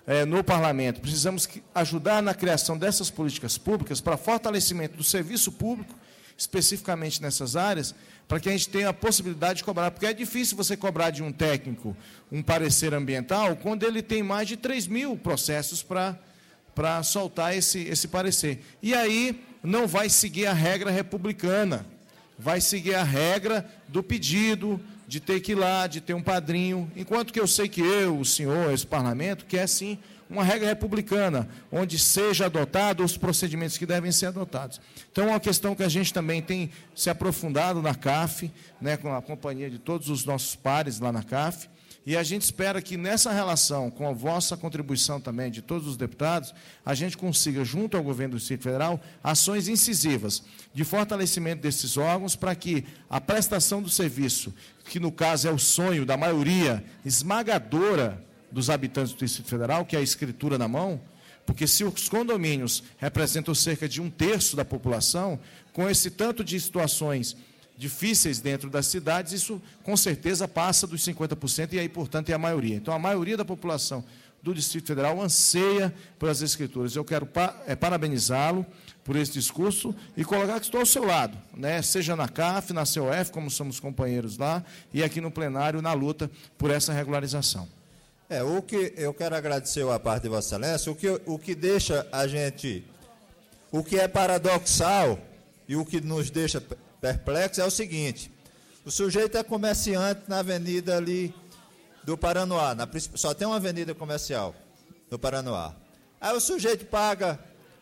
no parlamento, precisamos ajudar na criação dessas políticas públicas para fortalecimento do serviço público, especificamente nessas áreas, para que a gente tenha a possibilidade de cobrar, porque é difícil você cobrar de um técnico um parecer ambiental quando ele tem mais de 3.000 processos para soltar esse parecer. E aí não vai seguir a regra republicana, vai seguir a regra do pedido, de ter que ir lá, de ter um padrinho, enquanto que eu sei que o senhor, esse parlamento, quer sim uma regra republicana, onde seja adotado os procedimentos que devem ser adotados. Então, é uma questão que a gente também tem se aprofundado na CAF, né, com a companhia de todos os nossos pares lá na CAF, e a gente espera que nessa relação, com a vossa contribuição também, de todos os deputados, a gente consiga, junto ao governo do Distrito Federal, ações incisivas de fortalecimento desses órgãos para que a prestação do serviço, que no caso é o sonho da maioria esmagadora dos habitantes do Distrito Federal, que é a escritura na mão, porque se os condomínios representam cerca de 1/3 da população, com esse tanto de situações difíceis dentro das cidades, isso com certeza passa dos 50% e aí, portanto, é a maioria. Então, a maioria da população do Distrito Federal anseia pelas escrituras. Eu quero parabenizá-lo por esse discurso e colocar que estou ao seu lado, né? Seja na CAF, na COF, como somos companheiros lá, e aqui no plenário, na luta por essa regularização. O que eu quero agradecer à parte de Vossa Excelência, o que deixa a gente, o que é paradoxal e o que nos deixa perplexo é o seguinte: o sujeito é comerciante na avenida ali do Paranoá, só tem uma avenida comercial no Paranoá. Aí o sujeito paga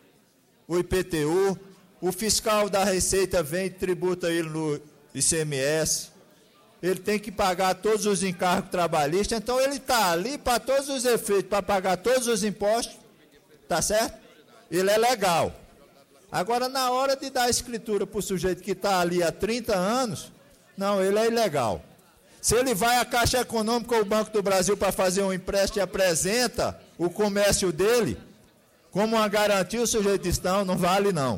o IPTU, o fiscal da Receita vem e tributa ele no ICMS, ele tem que pagar todos os encargos trabalhistas, então ele está ali para todos os efeitos, para pagar todos os impostos, tá certo? Ele é legal. Agora, na hora de dar a escritura para o sujeito que está ali há 30 anos, não, ele é ilegal. Se ele vai à Caixa Econômica ou ao Banco do Brasil para fazer um empréstimo e apresenta o comércio dele, como uma garantia, o sujeito diz, não vale não.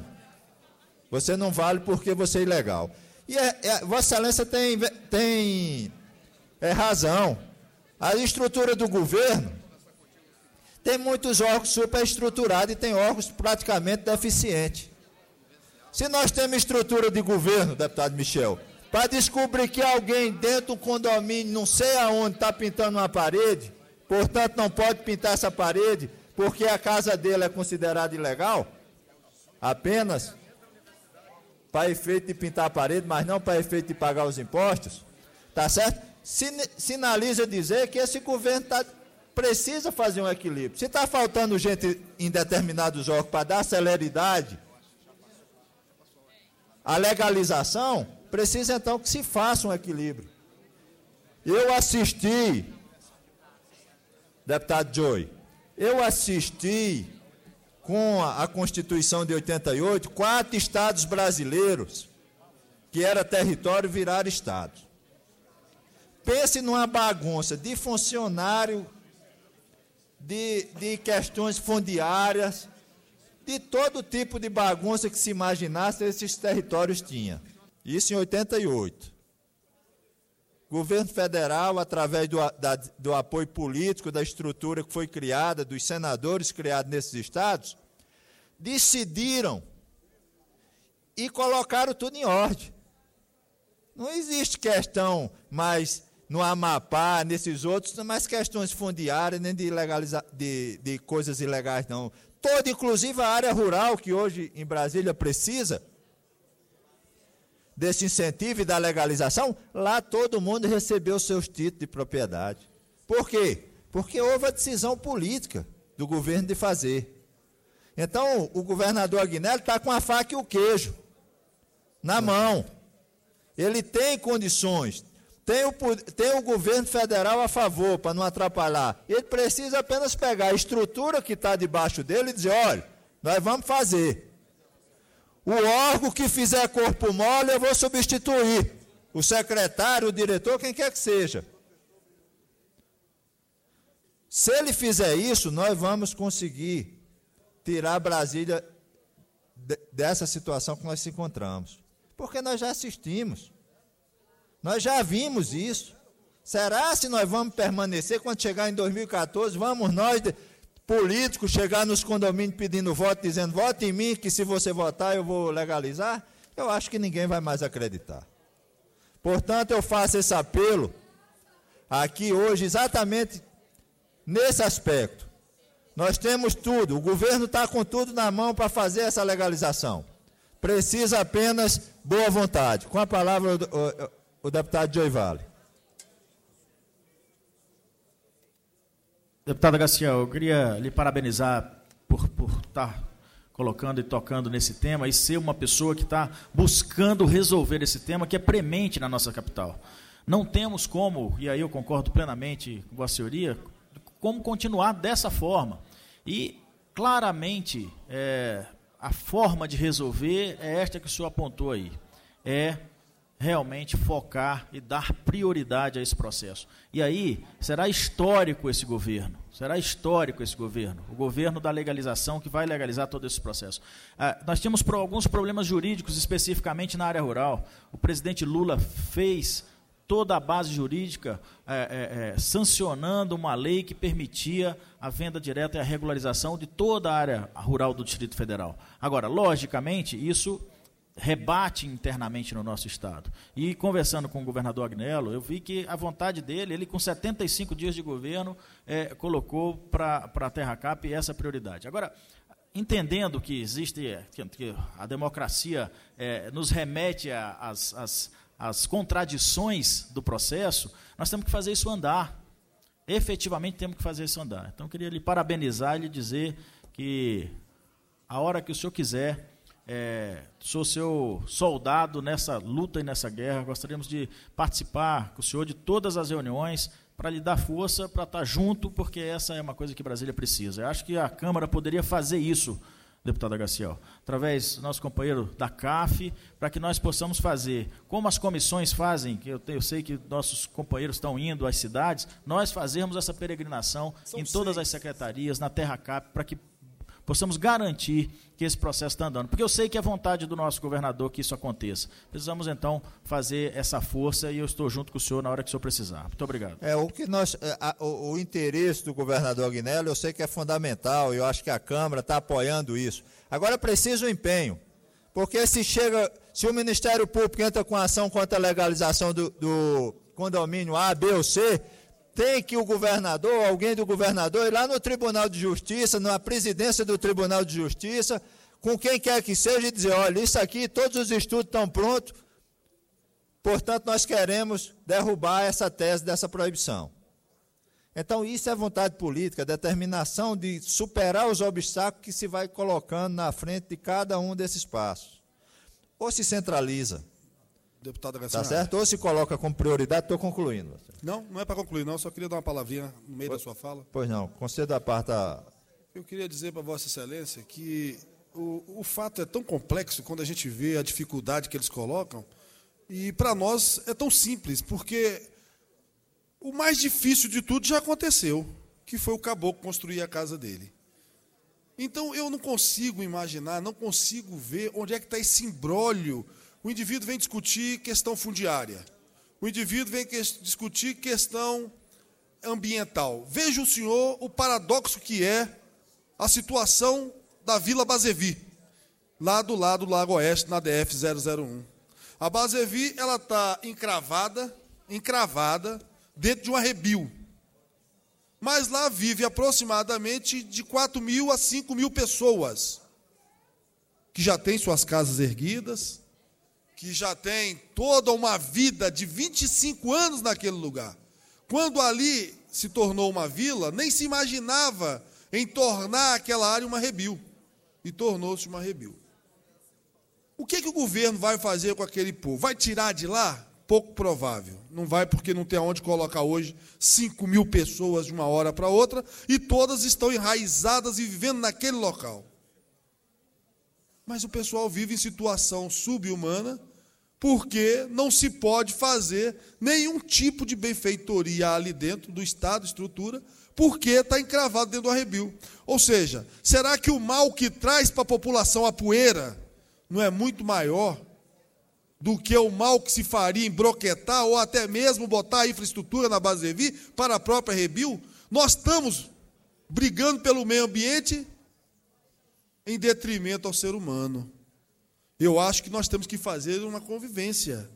Você não vale porque você é ilegal. E Vossa Excelência tem razão. A estrutura do governo tem muitos órgãos superestruturados e tem órgãos praticamente deficientes. Se nós temos estrutura de governo, deputado Michel, para descobrir que alguém dentro do condomínio, não sei aonde, está pintando uma parede, portanto não pode pintar essa parede, porque a casa dele é considerada ilegal, apenas para efeito de pintar a parede, mas não para efeito de pagar os impostos, tá certo? Sinaliza dizer que esse governo precisa fazer um equilíbrio. Se está faltando gente em determinados órgãos para dar celeridade à legalização, precisa então que se faça um equilíbrio. Eu assisti, deputado Joey, com a Constituição de 88, 4 estados brasileiros, que era território, viraram estados. Pense numa bagunça de funcionário, de questões fundiárias, de todo tipo de bagunça que se imaginasse, esses territórios tinham. Isso em 88. O governo federal, através do apoio político, da estrutura que foi criada, dos senadores criados nesses estados, decidiram e colocaram tudo em ordem. Não existe questão mais no Amapá, nesses outros, mais questões fundiárias, nem de coisas ilegais, não. Toda, inclusive a área rural, que hoje em Brasília precisa desse incentivo e da legalização, lá todo mundo recebeu seus títulos de propriedade. Por quê? Porque houve a decisão política do governo de fazer. Então, o governador Agnello está com a faca e o queijo na mão. Ele tem condições, tem o governo federal a favor, para não atrapalhar. Ele precisa apenas pegar a estrutura que está debaixo dele e dizer, olha, nós vamos fazer. O órgão que fizer corpo mole, eu vou substituir. O secretário, o diretor, quem quer que seja. Se ele fizer isso, nós vamos conseguir tirar Brasília dessa situação que nós se encontramos. Porque nós já assistimos. Nós já vimos isso. Será se nós vamos permanecer, quando chegar em 2014, vamos nós político chegar nos condomínios pedindo voto, dizendo, vote em mim, que se você votar eu vou legalizar, eu acho que ninguém vai mais acreditar. Portanto, eu faço esse apelo aqui hoje exatamente nesse aspecto. Nós temos tudo, o governo está com tudo na mão para fazer essa legalização. Precisa apenas boa vontade. Com a palavra, o deputado Joey Vale. Deputada Garcia, eu queria lhe parabenizar por estar colocando e tocando nesse tema e ser uma pessoa que está buscando resolver esse tema que é premente na nossa capital. Não temos como, e aí eu concordo plenamente com a senhoria, como continuar dessa forma. E, claramente, a forma de resolver é esta que o senhor apontou aí. É realmente focar e dar prioridade a esse processo. E aí, será histórico esse governo. Será histórico esse governo. O governo da legalização que vai legalizar todo esse processo. Nós tínhamos alguns problemas jurídicos, especificamente na área rural. O presidente Lula fez toda a base jurídica sancionando uma lei que permitia a venda direta e a regularização de toda a área rural do Distrito Federal. Agora, logicamente, isso rebate internamente no nosso Estado. E conversando com o governador Agnello, eu vi que a vontade dele, ele com 75 dias de governo, colocou para a Terracap essa prioridade. Agora, entendendo que existe, que a democracia nos remete às contradições do processo, nós temos que fazer isso andar. Efetivamente temos que fazer isso andar. Então, eu queria lhe parabenizar e lhe dizer que a hora que o senhor quiser, sou seu soldado nessa luta e nessa guerra, gostaríamos de participar com o senhor de todas as reuniões para lhe dar força, para estar junto, porque essa é uma coisa que Brasília precisa. Eu acho que a Câmara poderia fazer isso, deputada Garcia, através do nosso companheiro da CAF, para que nós possamos fazer, como as comissões fazem, que eu sei que nossos companheiros estão indo às cidades, nós fazermos essa peregrinação em todas as secretarias, na Terracap, para que possamos garantir que esse processo está andando. Porque eu sei que é vontade do nosso governador que isso aconteça. Precisamos, então, fazer essa força e eu estou junto com o senhor na hora que o senhor precisar. Muito obrigado. O interesse do governador Agnello, eu sei que é fundamental, eu acho que a Câmara está apoiando isso. Agora, precisa o empenho, porque se o Ministério Público entra com ação contra a legalização do condomínio A, B ou C, tem que o governador, alguém do governador, ir lá no Tribunal de Justiça, na presidência do Tribunal de Justiça, com quem quer que seja, e dizer, olha, isso aqui, todos os estudos estão prontos, portanto, nós queremos derrubar essa tese dessa proibição. Então, isso é vontade política, determinação de superar os obstáculos que se vai colocando na frente de cada um desses passos. Ou se centraliza, Deputada Garcia. Tá certo? Ou se coloca como prioridade, estou concluindo. Não é para concluir, não, só queria dar uma palavrinha no meio da sua fala. Pois não, concedo a parte. Eu queria dizer para Vossa Excelência que o fato é tão complexo quando a gente vê a dificuldade que eles colocam, e para nós é tão simples, porque o mais difícil de tudo já aconteceu, que foi o caboclo construir a casa dele. Então eu não consigo imaginar, não consigo ver onde é que está esse imbróglio. O indivíduo vem discutir questão fundiária. O indivíduo vem discutir questão ambiental. Veja o senhor o paradoxo que é a situação da Vila Basevi, lá do lado do Lago Oeste, na DF-001. A Basevi está encravada dentro de um arrebio. Mas lá vive aproximadamente de 4.000 a 5.000 pessoas, que já têm suas casas erguidas, que já tem toda uma vida de 25 anos naquele lugar. Quando ali se tornou uma vila, nem se imaginava em tornar aquela área uma arrebio. E tornou-se uma arrebio. O que o governo vai fazer com aquele povo? Vai tirar de lá? Pouco provável. Não vai, porque não tem aonde colocar hoje 5.000 pessoas de uma hora para outra, e todas estão enraizadas e vivendo naquele local. Mas o pessoal vive em situação subhumana, porque não se pode fazer nenhum tipo de benfeitoria ali dentro do Estado, estrutura, porque está encravado dentro do arrebio. Ou seja, será que o mal que traz para a população a poeira não é muito maior do que o mal que se faria em broquetar ou até mesmo botar a infraestrutura na Basevi para a própria arrebio? Nós estamos brigando pelo meio ambiente em detrimento ao ser humano. Eu acho que nós temos que fazer uma convivência.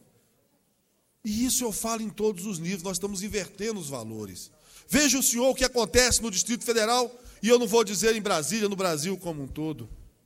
E isso eu falo em todos os níveis, nós estamos invertendo os valores. Veja o senhor o que acontece no Distrito Federal, e eu não vou dizer em Brasília, no Brasil como um todo.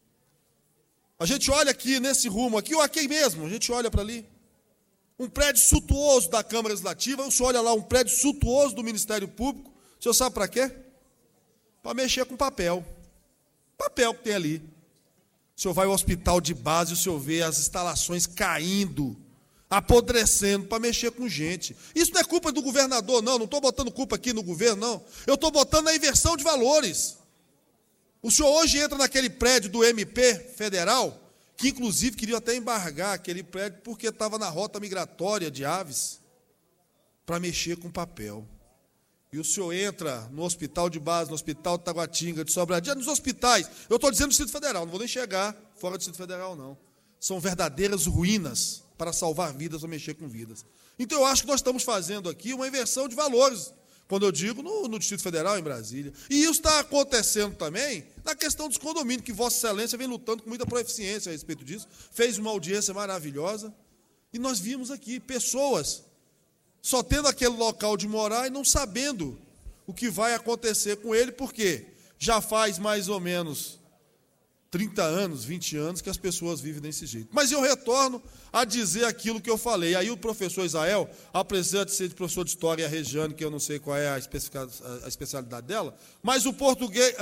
A gente olha aqui nesse rumo, aqui ou aqui mesmo, a gente olha para ali. Um prédio suntuoso da Câmara Legislativa, o senhor olha lá, um prédio suntuoso do Ministério Público, o senhor sabe para quê? Para mexer com papel. Papel que tem ali. O senhor vai ao hospital de base, o senhor vê as instalações caindo, apodrecendo, para mexer com gente. Isso não é culpa do governador, não estou botando culpa aqui no governo, não. Eu estou botando na inversão de valores. O senhor hoje entra naquele prédio do MP federal, que inclusive queria até embargar aquele prédio porque estava na rota migratória de aves, para mexer com papel. E o senhor entra no hospital de base, no hospital de Taguatinga, de Sobradinho, nos hospitais. Eu estou dizendo Distrito Federal, não vou nem chegar fora do Distrito Federal, não. São verdadeiras ruínas para salvar vidas ou mexer com vidas. Então, eu acho que nós estamos fazendo aqui uma inversão de valores, quando eu digo no Distrito Federal, em Brasília. E isso está acontecendo também na questão dos condomínios, que Vossa Excelência vem lutando com muita proeficiência a respeito disso, fez uma audiência maravilhosa, e nós vimos aqui pessoas só tendo aquele local de morar e não sabendo o que vai acontecer com ele, porque já faz mais ou menos 30 anos, 20 anos que as pessoas vivem desse jeito. Mas eu retorno a dizer aquilo que eu falei. Aí o professor Israel, apesar de ser professor de História, e a Regiane, que eu não sei qual é a especialidade dela, mas o português...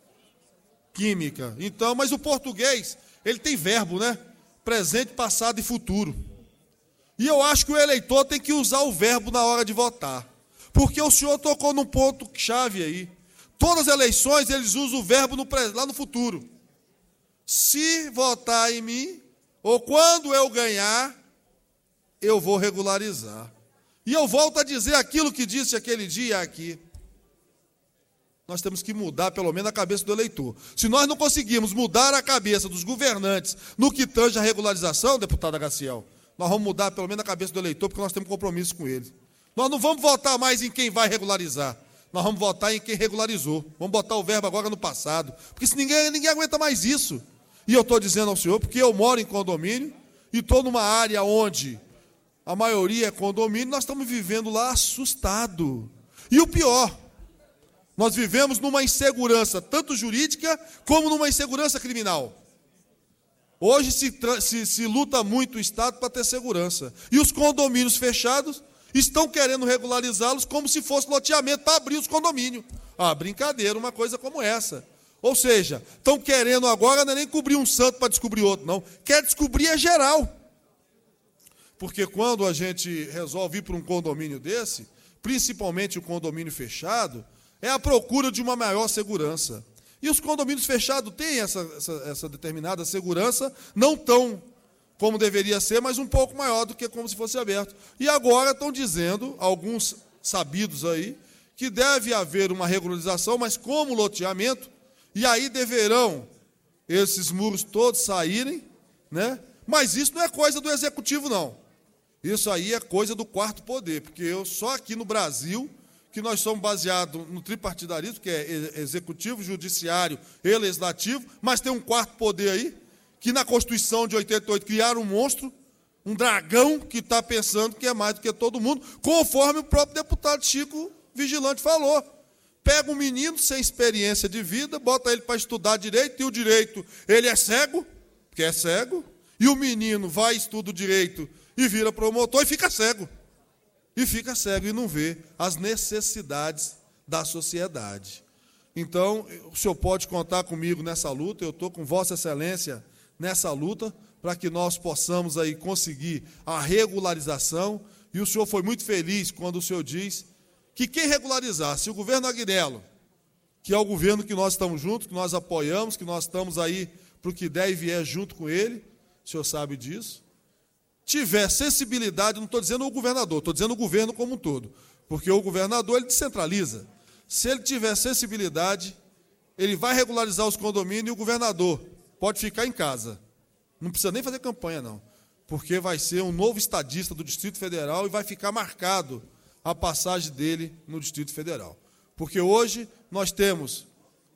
Química. Então, mas o português, ele tem verbo, né? Presente, passado e futuro. E eu acho que o eleitor tem que usar o verbo na hora de votar. Porque o senhor tocou num ponto-chave aí. Todas as eleições, eles usam o verbo lá no futuro. Se votar em mim, ou quando eu ganhar, eu vou regularizar. E eu volto a dizer aquilo que disse aquele dia aqui. Nós temos que mudar, pelo menos, a cabeça do eleitor. Se nós não conseguirmos mudar a cabeça dos governantes no que tange a regularização, deputada Graciel, nós vamos mudar, pelo menos, a cabeça do eleitor, porque nós temos compromisso com ele. Nós não vamos votar mais em quem vai regularizar. Nós vamos votar em quem regularizou. Vamos botar o verbo agora no passado. Porque se ninguém aguenta mais isso. E eu estou dizendo ao senhor, porque eu moro em condomínio e estou numa área onde a maioria é condomínio, nós estamos vivendo lá assustado. E o pior, nós vivemos numa insegurança, tanto jurídica como numa insegurança criminal. Hoje se luta muito o Estado para ter segurança. E os condomínios fechados estão querendo regularizá-los como se fosse loteamento para abrir os condomínios. Brincadeira, uma coisa como essa. Ou seja, estão querendo agora não é nem cobrir um santo para descobrir outro, não. Quer descobrir é geral. Porque quando a gente resolve ir para um condomínio desse, principalmente o condomínio fechado, é a procura de uma maior segurança. E os condomínios fechados têm essa determinada segurança, não tão como deveria ser, mas um pouco maior do que como se fosse aberto. E agora estão dizendo, alguns sabidos aí, que deve haver uma regularização, mas como loteamento, e aí deverão esses muros todos saírem, né? Mas isso não é coisa do executivo, não. Isso aí é coisa do quarto poder, porque só aqui no Brasil, que nós somos baseados no tripartidarismo, que é executivo, judiciário e legislativo, mas tem um quarto poder aí, que na Constituição de 88 criaram um monstro, um dragão que está pensando que é mais do que todo mundo, conforme o próprio deputado Chico Vigilante falou. Pega um menino sem experiência de vida, bota ele para estudar direito, e o direito, ele é cego, porque é cego, e o menino vai estuda o direito e vira promotor e fica cego. E fica cego e não vê as necessidades da sociedade. Então, o senhor pode contar comigo nessa luta, eu estou com Vossa Excelência nessa luta, para que nós possamos aí conseguir a regularização, e o senhor foi muito feliz quando o senhor diz que quem regularizar, se o governo Agnello, que é o governo que nós estamos juntos, que nós apoiamos, que nós estamos aí para o que der e vier junto com ele, o senhor sabe disso, tiver sensibilidade, não estou dizendo o governador, estou dizendo o governo como um todo, porque o governador ele descentraliza. Se ele tiver sensibilidade, ele vai regularizar os condomínios e o governador pode ficar em casa. Não precisa nem fazer campanha, não, porque vai ser um novo estadista do Distrito Federal e vai ficar marcado a passagem dele no Distrito Federal. Porque hoje nós temos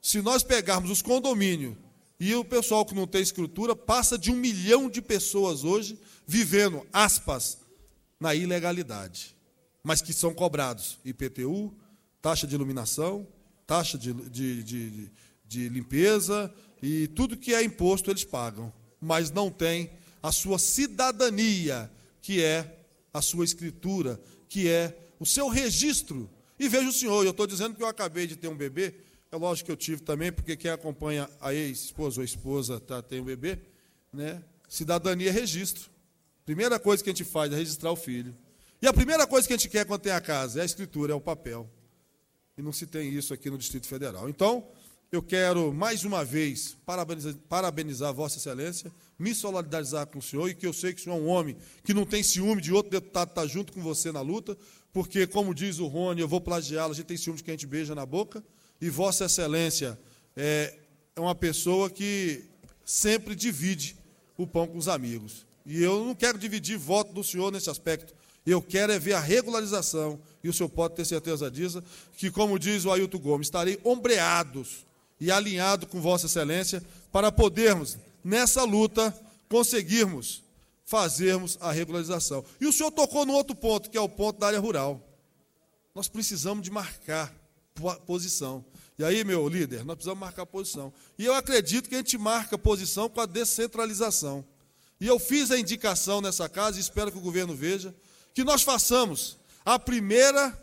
Se nós pegarmos os condomínios e o pessoal que não tem escritura, passa de 1 milhão de pessoas hoje vivendo, aspas, na ilegalidade, mas que são cobrados IPTU, taxa de iluminação, taxa de limpeza e tudo que é imposto eles pagam, mas não tem a sua cidadania, que é a sua escritura, que é o seu registro. E veja o senhor, eu estou dizendo que eu acabei de ter um bebê, é lógico que eu tive também, porque quem acompanha a ex-esposa ou a esposa tem um bebê, né? Cidadania é registro. Primeira coisa que a gente faz é registrar o filho. E a primeira coisa que a gente quer quando tem a casa é a escritura, é o papel. E não se tem isso aqui no Distrito Federal. Então, eu quero, mais uma vez, parabenizar Vossa Excelência, me solidarizar com o senhor, e que eu sei que o senhor é um homem que não tem ciúme de outro deputado estar junto com você na luta, porque, como diz o Rony, eu vou plagiá-lo, a gente tem ciúme de quem a gente beija na boca, e Vossa Excelência é uma pessoa que sempre divide o pão com os amigos. E eu não quero dividir voto do senhor nesse aspecto. Eu quero é ver a regularização, e o senhor pode ter certeza disso, que, como diz o Ailton Gomes, estarei ombreados e alinhado com Vossa Excelência para podermos, nessa luta, conseguirmos fazermos a regularização. E o senhor tocou no outro ponto, que é o ponto da área rural. Nós precisamos de marcar posição. E aí, meu líder, nós precisamos marcar posição. E eu acredito que a gente marca posição com a descentralização. E eu fiz a indicação nessa casa, e espero que o governo veja, que nós façamos a primeira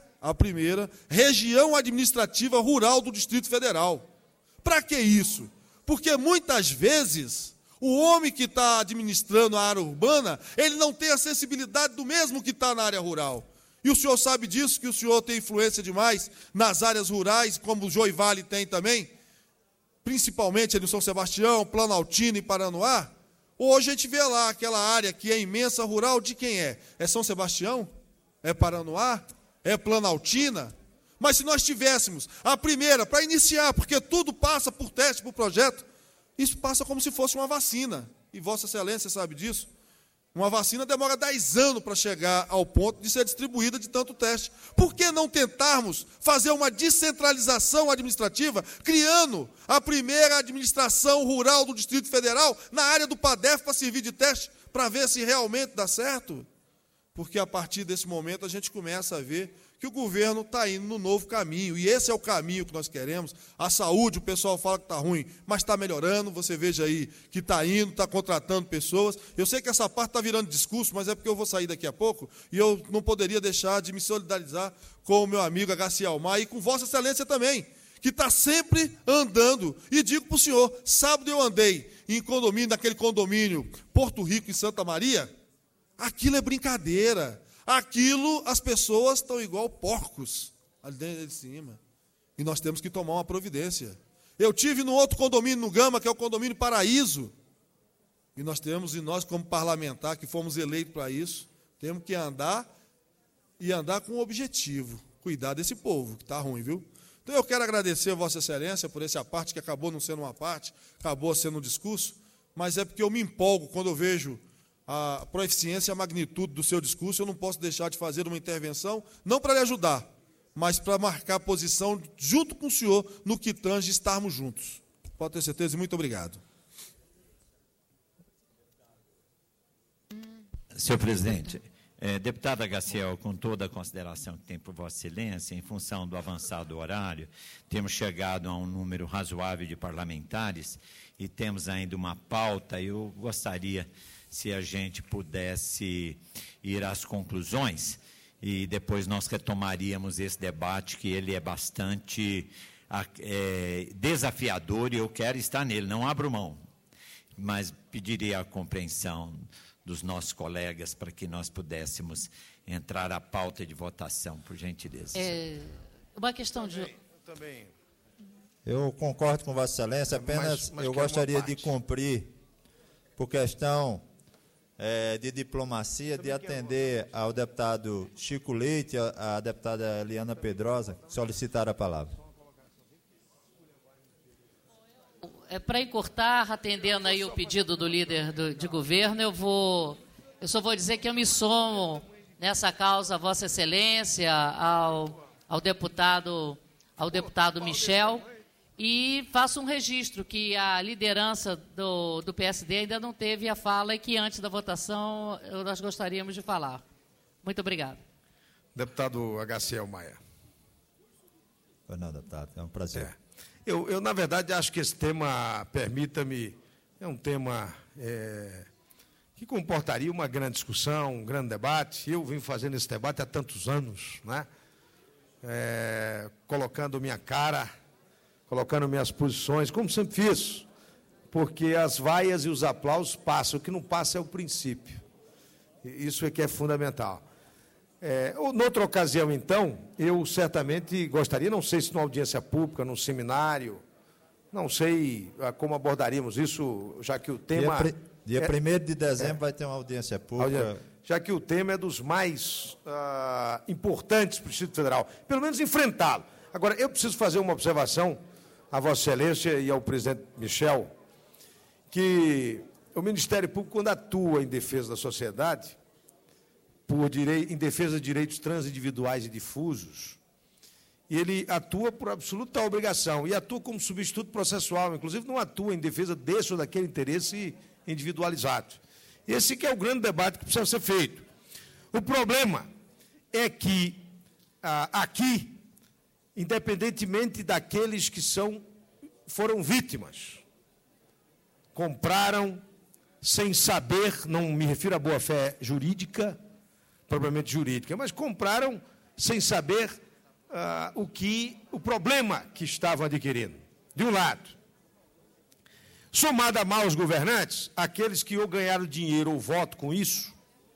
região administrativa rural do Distrito Federal. Para que isso? Porque muitas vezes o homem que está administrando a área urbana, ele não tem a sensibilidade do mesmo que está na área rural. E o senhor sabe disso, que o senhor tem influência demais nas áreas rurais, como o Joinville tem também, principalmente ali no São Sebastião, Planaltina e Paranoá. Hoje a gente vê lá aquela área que é imensa rural, de quem é? É São Sebastião? É Paranoá? É Planaltina? Mas se nós tivéssemos a primeira, para iniciar, porque tudo passa por teste, por projeto, isso passa como se fosse uma vacina. E Vossa Excelência sabe disso. Uma vacina demora 10 anos para chegar ao ponto de ser distribuída de tanto teste. Por que não tentarmos fazer uma descentralização administrativa, criando a primeira administração rural do Distrito Federal na área do PADEF para servir de teste, para ver se realmente dá certo? Porque a partir desse momento a gente começa a ver que o governo está indo no novo caminho, e esse é o caminho que nós queremos. A saúde, o pessoal fala que está ruim, mas está melhorando, você veja aí que está indo, está contratando pessoas. Eu sei que essa parte está virando discurso, mas é porque eu vou sair daqui a pouco, e eu não poderia deixar de me solidarizar com o meu amigo Agaci Almar, e com Vossa Excelência também, que está sempre andando. E digo para o senhor, sábado eu andei em condomínio, naquele condomínio Porto Rico, em Santa Maria, aquilo é brincadeira. Aquilo, as pessoas estão igual porcos ali dentro de cima. E nós temos que tomar uma providência. Eu tive no outro condomínio no Gama, que é o condomínio Paraíso. E nós como parlamentar, que fomos eleitos para isso, temos que andar com um objetivo. Cuidar desse povo, que está ruim, viu? Então eu quero agradecer a Vossa Excelência por essa parte, que acabou não sendo uma parte, acabou sendo um discurso, mas é porque eu me empolgo quando eu vejo a proeficiência e a magnitude do seu discurso. Eu não posso deixar de fazer uma intervenção, não para lhe ajudar, mas para marcar posição junto com o senhor no que tange estarmos juntos. Pode ter certeza, e muito obrigado. Senhor presidente, deputada Gaciel, com toda a consideração que tem por Vossa Excelência, em função do avançado horário, temos chegado a um número razoável de parlamentares e temos ainda uma pauta. Eu gostaria, se a gente pudesse ir às conclusões, e depois nós retomaríamos esse debate, que ele é bastante desafiador, e eu quero estar nele, não abro mão, mas pediria a compreensão dos nossos colegas para que nós pudéssemos entrar à pauta de votação, por gentileza. Uma questão de... Eu concordo com Vossa Excelência, apenas eu gostaria de cumprir, por questão de diplomacia, de atender ao deputado Chico Leite, à deputada Eliana Pedrosa, que solicitaram a palavra. Para encurtar, atendendo aí o pedido do líder de governo, eu só vou dizer que eu me somo nessa causa, Vossa Excelência, ao deputado Michel. E faço um registro que a liderança do PSD ainda não teve a fala e que antes da votação nós gostaríamos de falar. Muito obrigado. Deputado Agaciel Maia. Não, deputado, é um prazer. Eu, na verdade, acho que esse tema, permita-me, é um tema que comportaria uma grande discussão, um grande debate. Eu vim fazendo esse debate há tantos anos, né? Colocando minha cara, colocando minhas posições, como sempre fiz, porque as vaias e os aplausos passam, o que não passa é o princípio. Isso é que é fundamental. Noutra ocasião, então, eu certamente gostaria, não sei se numa audiência pública, num seminário, não sei como abordaríamos isso, já que o tema... Dia 1º de dezembro vai ter uma audiência pública. Já que o tema é dos mais importantes para o Distrito Federal, pelo menos enfrentá-lo. Agora, eu preciso fazer uma observação a Vossa Excelência e ao presidente Michel, que o Ministério Público, quando atua em defesa da sociedade, em defesa de direitos transindividuais e difusos, ele atua por absoluta obrigação e atua como substituto processual, inclusive não atua em defesa desse ou daquele interesse individualizado. Esse que é o grande debate que precisa ser feito. O problema é que aqui, independentemente daqueles que foram vítimas, compraram sem saber, não me refiro à boa-fé jurídica, propriamente jurídica, mas compraram sem saber o problema que estavam adquirindo, de um lado. Somado a maus governantes, aqueles que ou ganharam dinheiro ou voto com isso,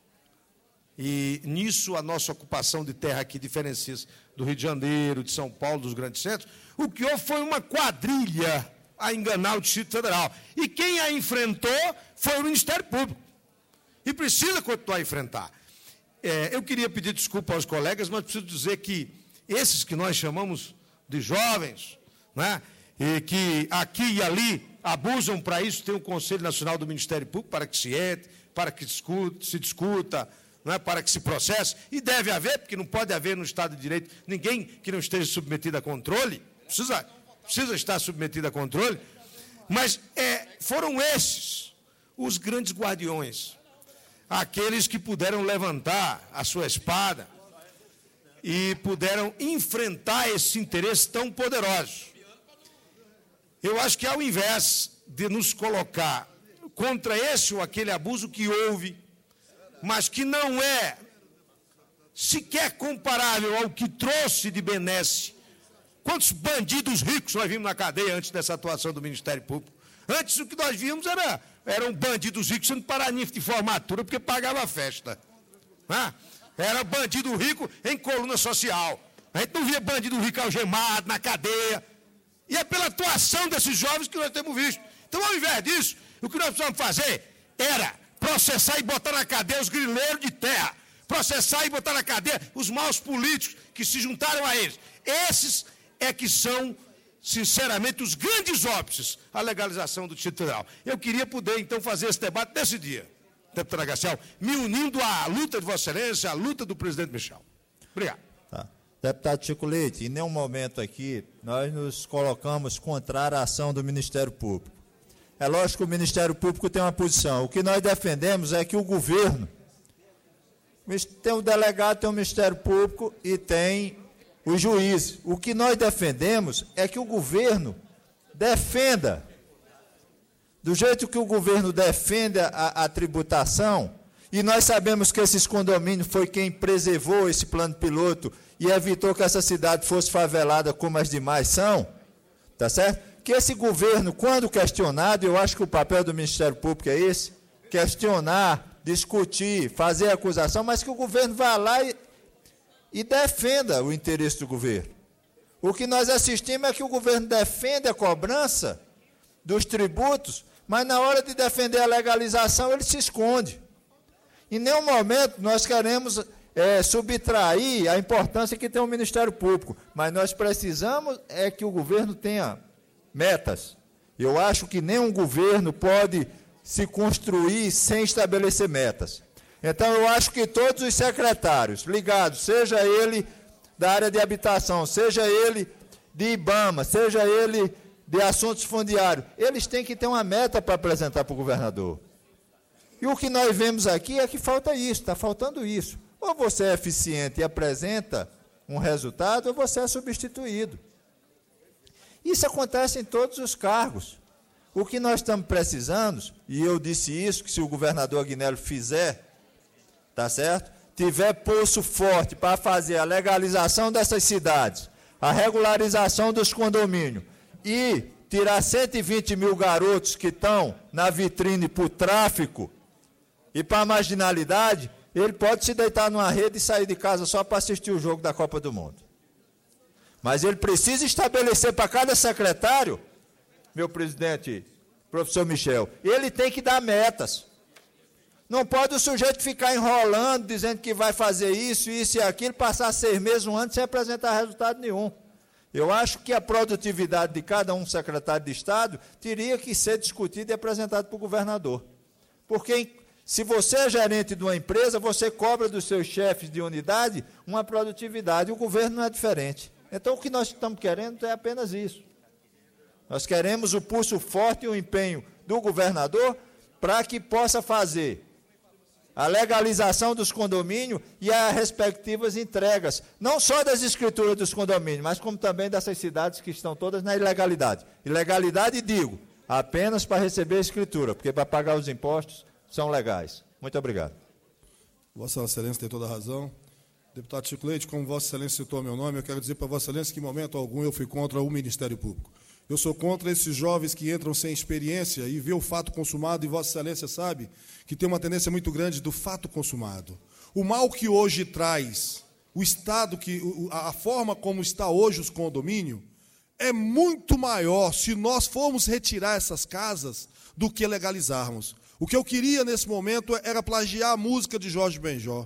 e nisso a nossa ocupação de terra aqui diferencia-se do Rio de Janeiro, de São Paulo, dos grandes centros, o que houve foi uma quadrilha a enganar o Distrito Federal. E quem a enfrentou foi o Ministério Público. E precisa continuar a enfrentar. Eu queria pedir desculpa aos colegas, mas preciso dizer que esses que nós chamamos de jovens, né, e que aqui e ali abusam para isso, tem um Conselho Nacional do Ministério Público para que se entre, para que se discuta, não é, para que se processe, e deve haver, porque não pode haver no Estado de Direito ninguém que não esteja submetido a controle, precisa estar submetido a controle, mas foram esses os grandes guardiões, aqueles que puderam levantar a sua espada e puderam enfrentar esse interesse tão poderoso. Eu acho que, ao invés de nos colocar contra esse ou aquele abuso que houve, mas que não é sequer comparável ao que trouxe de benesse, quantos bandidos ricos nós vimos na cadeia antes dessa atuação do Ministério Público? Antes, o que nós vimos eram bandidos ricos sendo paraninfo de formatura porque pagava a festa. Era bandido rico em coluna social. A gente não via bandido rico algemado na cadeia. E é pela atuação desses jovens que nós temos visto. Então, ao invés disso, o que nós precisamos fazer era processar e botar na cadeia os grileiros de terra, processar e botar na cadeia os maus políticos que se juntaram a eles. Esses que são, sinceramente, os grandes óbices à legalização do Distrito Federal. Eu queria poder, então, fazer esse debate nesse dia, deputado Agaciel, me unindo à luta de Vossa Excelência, à luta do presidente Michel. Obrigado. Tá. Deputado Chico Leite, em nenhum momento aqui nós nos colocamos contrário à ação do Ministério Público. É lógico que o Ministério Público tem uma posição. O que nós defendemos é que o governo, tem o delegado, tem o Ministério Público e tem o juiz. O que nós defendemos é que o governo defenda, do jeito que o governo defende a tributação, e nós sabemos que esses condomínios foi quem preservou esse plano piloto e evitou que essa cidade fosse favelada como as demais são, tá certo? Que esse governo, quando questionado, eu acho que o papel do Ministério Público é esse, questionar, discutir, fazer acusação, mas que o governo vá lá e defenda o interesse do governo. O que nós assistimos é que o governo defende a cobrança dos tributos, mas na hora de defender a legalização ele se esconde. Em nenhum momento nós queremos subtrair a importância que tem o Ministério Público, mas nós precisamos que o governo tenha metas. Eu acho que nenhum governo pode se construir sem estabelecer metas. Então, eu acho que todos os secretários ligados, seja ele da área de habitação, seja ele de IBAMA, seja ele de assuntos fundiários, eles têm que ter uma meta para apresentar para o governador. E o que nós vemos aqui é que falta isso, está faltando isso. Ou você é eficiente e apresenta um resultado, ou você é substituído. Isso acontece em todos os cargos. O que nós estamos precisando, e eu disse isso, que se o governador Agnello fizer, tá certo? Tiver pulso forte para fazer a legalização dessas cidades, a regularização dos condomínios e tirar 120 mil garotos que estão na vitrine para o tráfico e para a marginalidade, ele pode se deitar numa rede e sair de casa só para assistir o jogo da Copa do Mundo. Mas ele precisa estabelecer para cada secretário, meu presidente, professor Michel, ele tem que dar metas. Não pode o sujeito ficar enrolando, dizendo que vai fazer isso, isso e aquilo, passar 6 meses, um ano, sem apresentar resultado nenhum. Eu acho que a produtividade de cada um secretário de Estado teria que ser discutida e apresentada para o governador. Porque se você é gerente de uma empresa, você cobra dos seus chefes de unidade uma produtividade, o governo não é diferente. Então, o que nós estamos querendo é apenas isso. Nós queremos o pulso forte e o empenho do governador para que possa fazer a legalização dos condomínios e as respectivas entregas, não só das escrituras dos condomínios, mas como também dessas cidades que estão todas na ilegalidade. Ilegalidade, digo, apenas para receber a escritura, porque para pagar os impostos são legais. Muito obrigado. Vossa Excelência tem toda a razão. Deputado Chico Leite, como Vossa Excelência citou meu nome, eu quero dizer para Vossa Excelência que, em momento algum, eu fui contra o Ministério Público. Eu sou contra esses jovens que entram sem experiência e vê o fato consumado, e Vossa Excelência sabe que tem uma tendência muito grande do fato consumado. O mal que hoje traz, o Estado, a forma como está hoje os condomínios, é muito maior se nós formos retirar essas casas do que legalizarmos. O que eu queria nesse momento era plagiar a música de Jorge Benjó.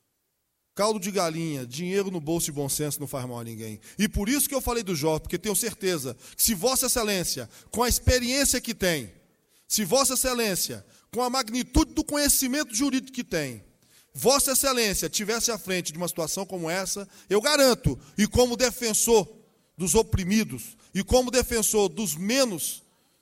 Caldo de galinha, dinheiro no bolso e bom senso não faz mal a ninguém. E por isso que eu falei do jovem, porque tenho certeza que se Vossa Excelência, com a experiência que tem, se Vossa Excelência, com a magnitude do conhecimento jurídico que tem, Vossa Excelência tivesse à frente de uma situação como essa, eu garanto, e como defensor dos oprimidos, e como defensor dos menos,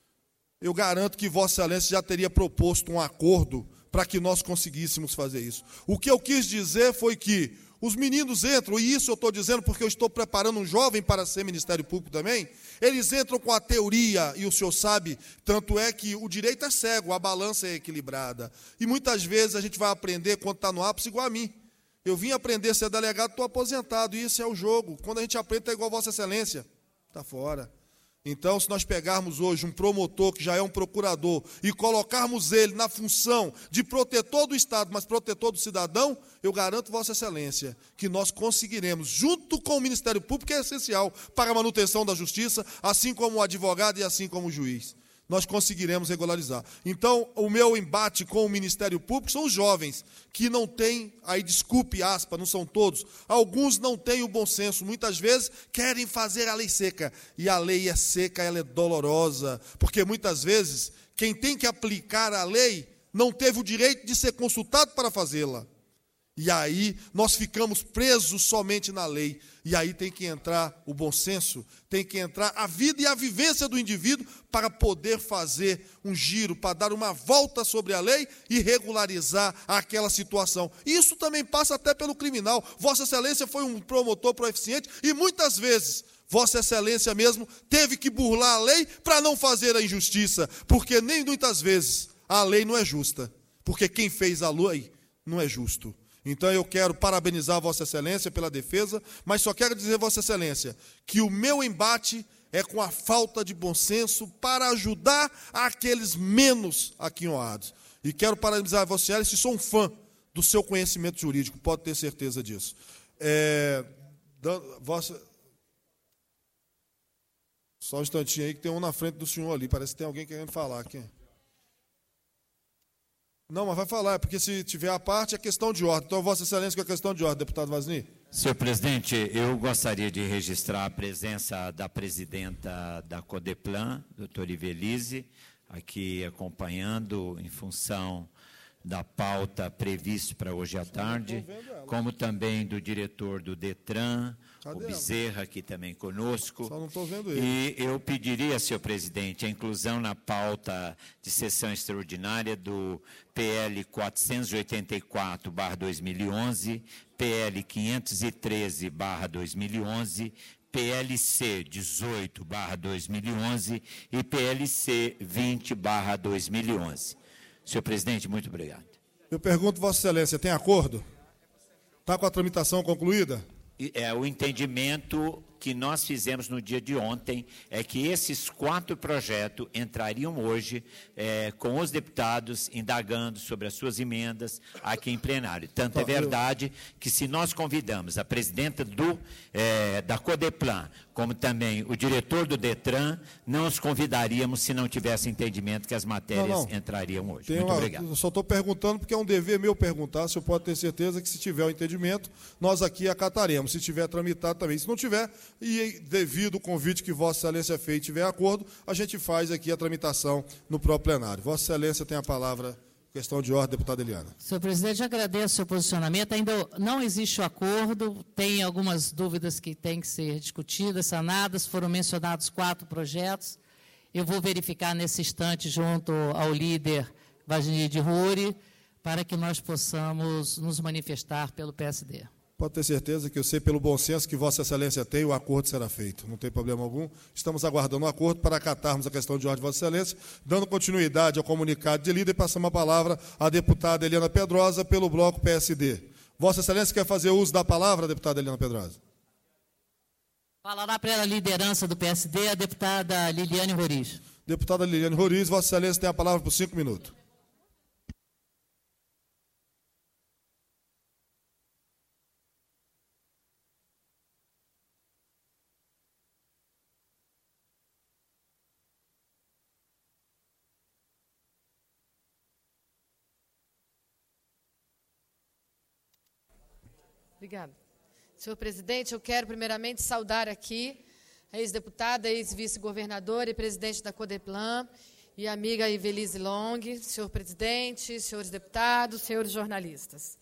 eu garanto que Vossa Excelência já teria proposto um acordo para que nós conseguíssemos fazer isso. O que eu quis dizer foi que os meninos entram, e isso eu estou dizendo porque eu estou preparando um jovem para ser Ministério Público também, eles entram com a teoria, e o senhor sabe, tanto é que o direito é cego, a balança é equilibrada. E muitas vezes a gente vai aprender quando está no ápice igual a mim. Eu vim aprender a ser delegado, estou aposentado, e isso é o jogo. Quando a gente aprende, é igual a Vossa Excelência, está fora. Então, se nós pegarmos hoje um promotor, que já é um procurador, e colocarmos ele na função de protetor do Estado, mas protetor do cidadão, eu garanto, Vossa Excelência, que nós conseguiremos, junto com o Ministério Público, que é essencial para a manutenção da justiça, assim como o advogado e assim como o juiz, nós conseguiremos regularizar. Então, o meu embate com o Ministério Público são os jovens, que não têm, aí desculpe, aspa, não são todos, alguns não têm o bom senso, muitas vezes querem fazer a lei seca, e a lei é seca, ela é dolorosa, porque muitas vezes, quem tem que aplicar a lei, não teve o direito de ser consultado para fazê-la. E aí nós ficamos presos somente na lei. E aí tem que entrar o bom senso, tem que entrar a vida e a vivência do indivíduo para poder fazer um giro, para dar uma volta sobre a lei e regularizar aquela situação. Isso também passa até pelo criminal. Vossa Excelência foi um promotor proeficiente e muitas vezes Vossa Excelência mesmo teve que burlar a lei para não fazer a injustiça, porque nem muitas vezes a lei não é justa, porque quem fez a lei não é justo. Então eu quero parabenizar Vossa Excelência pela defesa, mas só quero dizer, Vossa Excelência, que o meu embate é com a falta de bom senso para ajudar aqueles menos aquinhoados. E quero parabenizar Vossa Excelência, sou um fã do seu conhecimento jurídico, pode ter certeza disso. Só um instantinho aí, que tem um na frente do senhor ali, parece que tem alguém querendo falar aqui. Não, mas vai falar, porque se tiver a parte, é questão de ordem. Então, Vossa Excelência, com a questão de ordem, deputado Vasni. Senhor presidente, eu gostaria de registrar a presença da presidenta da Codeplan, doutora Ivelise, aqui acompanhando em função da pauta prevista para hoje à tarde, como também do diretor do DETRAN, o Bezerra aqui também conosco. Só não estou vendo ele. E eu pediria, senhor presidente, a inclusão na pauta de sessão extraordinária do PL 484/2011, PL 513/2011, PLC 18/2011 e PLC 20/2011. Senhor presidente, muito obrigado. Eu pergunto, Vossa Excelência, tem acordo? Está com a tramitação concluída? O entendimento que nós fizemos no dia de ontem é que esses 4 projetos entrariam hoje com os deputados indagando sobre as suas emendas aqui em plenário. Tanto é verdade que se nós convidamos a presidenta da Codeplan, como também o diretor do Detran, não os convidaríamos se não tivesse entendimento que as matérias entrariam hoje. Muito obrigado. Eu só estou perguntando porque é um dever meu perguntar, se eu posso ter certeza que se tiver o entendimento, nós aqui acataremos. Se tiver tramitado também. Se não tiver, e devido ao convite que Vossa Excelência fez e tiver acordo, a gente faz aqui a tramitação no próprio plenário. Vossa Excelência tem a palavra. Questão de ordem, deputada Eliana. Senhor presidente, eu agradeço o seu posicionamento. Ainda não existe o acordo, tem algumas dúvidas que têm que ser discutidas, sanadas. Foram mencionados 4 projetos. Eu vou verificar nesse instante junto ao líder Wagner de Ruri, para que nós possamos nos manifestar pelo PSD. Pode ter certeza que eu sei pelo bom senso que Vossa Excelência tem, o acordo será feito. Não tem problema algum. Estamos aguardando o acordo para acatarmos a questão de ordem de Vossa Excelência, dando continuidade ao comunicado de líder, passamos a palavra à deputada Eliana Pedrosa pelo bloco PSD. Vossa Excelência quer fazer uso da palavra, deputada Eliana Pedrosa? Falará pela liderança do PSD a deputada Liliane Roriz. Deputada Liliane Roriz, Vossa Excelência tem a palavra por 5 minutos. Obrigada. Senhor presidente, eu quero primeiramente saudar aqui a ex-deputada, ex-vice-governadora e presidente da Codeplan e amiga Ivelise Long, senhor presidente, senhores deputados, senhores jornalistas.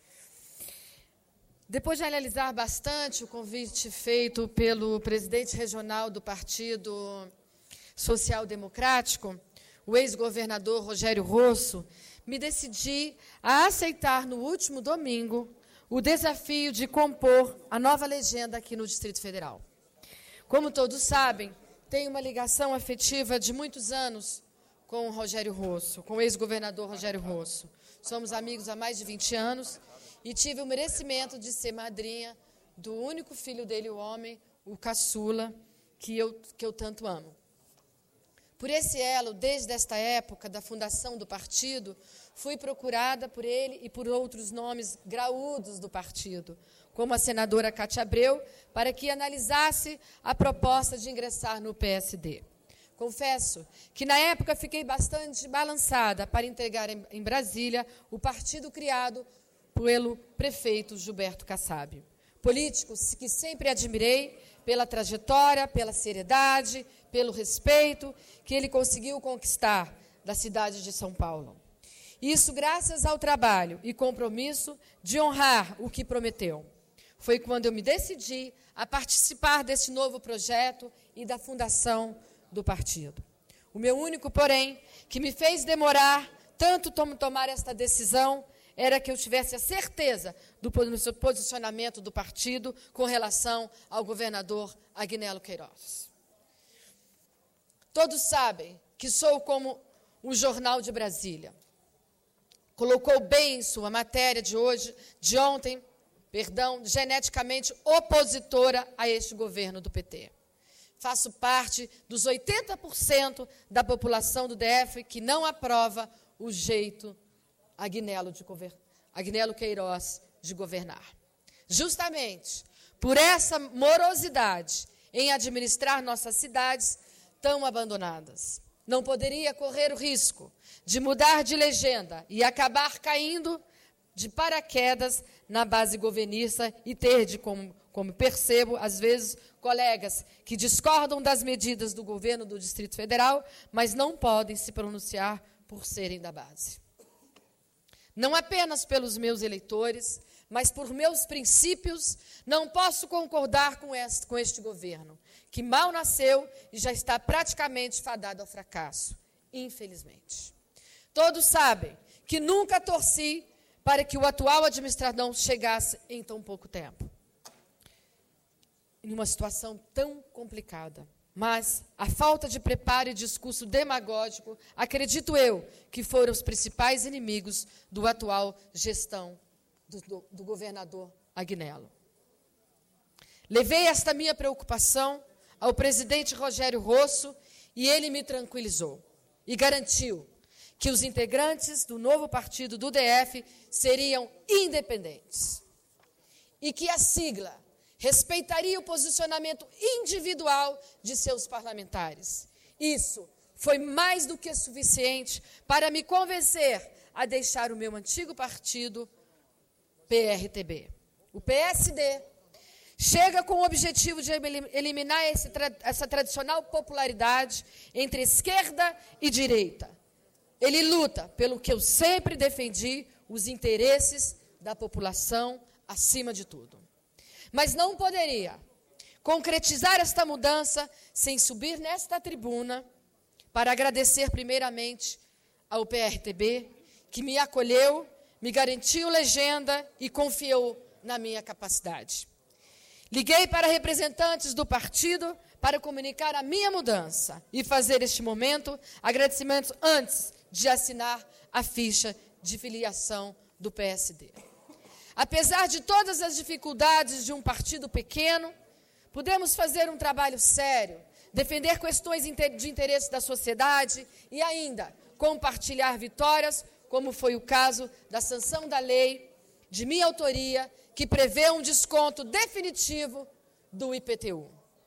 Depois de analisar bastante o convite feito pelo presidente regional do Partido Social Democrático, o ex-governador Rogério Rosso, me decidi a aceitar no último domingo o desafio de compor a nova legenda aqui no Distrito Federal. Como todos sabem, tenho uma ligação afetiva de muitos anos com o Rogério Rosso, com o ex-governador Rogério Rosso. Somos amigos há mais de 20 anos e tive o merecimento de ser madrinha do único filho dele, o homem, o caçula, que eu tanto amo. Por esse elo, desde esta época da fundação do partido, fui procurada por ele e por outros nomes graúdos do partido, como a senadora Cátia Abreu, para que analisasse a proposta de ingressar no PSD. Confesso que, na época, fiquei bastante balançada para integrar em Brasília o partido criado pelo prefeito Gilberto Kassab. Político que sempre admirei pela trajetória, pela seriedade, pelo respeito que ele conseguiu conquistar da cidade de São Paulo. Isso graças ao trabalho e compromisso de honrar o que prometeu. Foi quando eu me decidi a participar desse novo projeto e da fundação do partido. O meu único, porém, que me fez demorar tanto tomar esta decisão era que eu tivesse a certeza do posicionamento do partido com relação ao governador Agnello Queiroz. Todos sabem que sou como o Jornal de Brasília. Colocou bem em sua matéria de ontem, geneticamente opositora a este governo do PT. Faço parte dos 80% da população do DF que não aprova o jeito Agnello Queiroz de governar. Justamente por essa morosidade em administrar nossas cidades tão abandonadas. Não poderia correr o risco de mudar de legenda e acabar caindo de paraquedas na base governista e ter, como percebo, às vezes, colegas que discordam das medidas do governo do Distrito Federal, mas não podem se pronunciar por serem da base. Não apenas pelos meus eleitores, mas por meus princípios não posso concordar com este governo, que mal nasceu e já está praticamente fadado ao fracasso, infelizmente. Todos sabem que nunca torci para que o atual administrador chegasse em tão pouco tempo, em uma situação tão complicada. Mas a falta de preparo e discurso demagógico, acredito eu, que foram os principais inimigos do atual gestão do governador Agnello. Levei esta minha preocupação ao presidente Rogério Rosso e ele me tranquilizou e garantiu que os integrantes do novo partido do DF seriam independentes e que a sigla respeitaria o posicionamento individual de seus parlamentares. Isso foi mais do que suficiente para me convencer a deixar o meu antigo partido, PRTB. O PSD chega com o objetivo de eliminar essa tradicional popularidade entre esquerda e direita. Ele luta pelo que eu sempre defendi, os interesses da população acima de tudo. Mas não poderia concretizar esta mudança sem subir nesta tribuna para agradecer primeiramente ao PRTB, que me acolheu, me garantiu legenda e confiou na minha capacidade. Liguei para representantes do partido para comunicar a minha mudança e fazer este momento agradecimentos antes de assinar a ficha de filiação do PSD. Apesar de todas as dificuldades de um partido pequeno, pudemos fazer um trabalho sério, defender questões de interesse da sociedade e ainda compartilhar vitórias, como foi o caso da sanção da lei de minha autoria, que prevê um desconto definitivo do IPTU.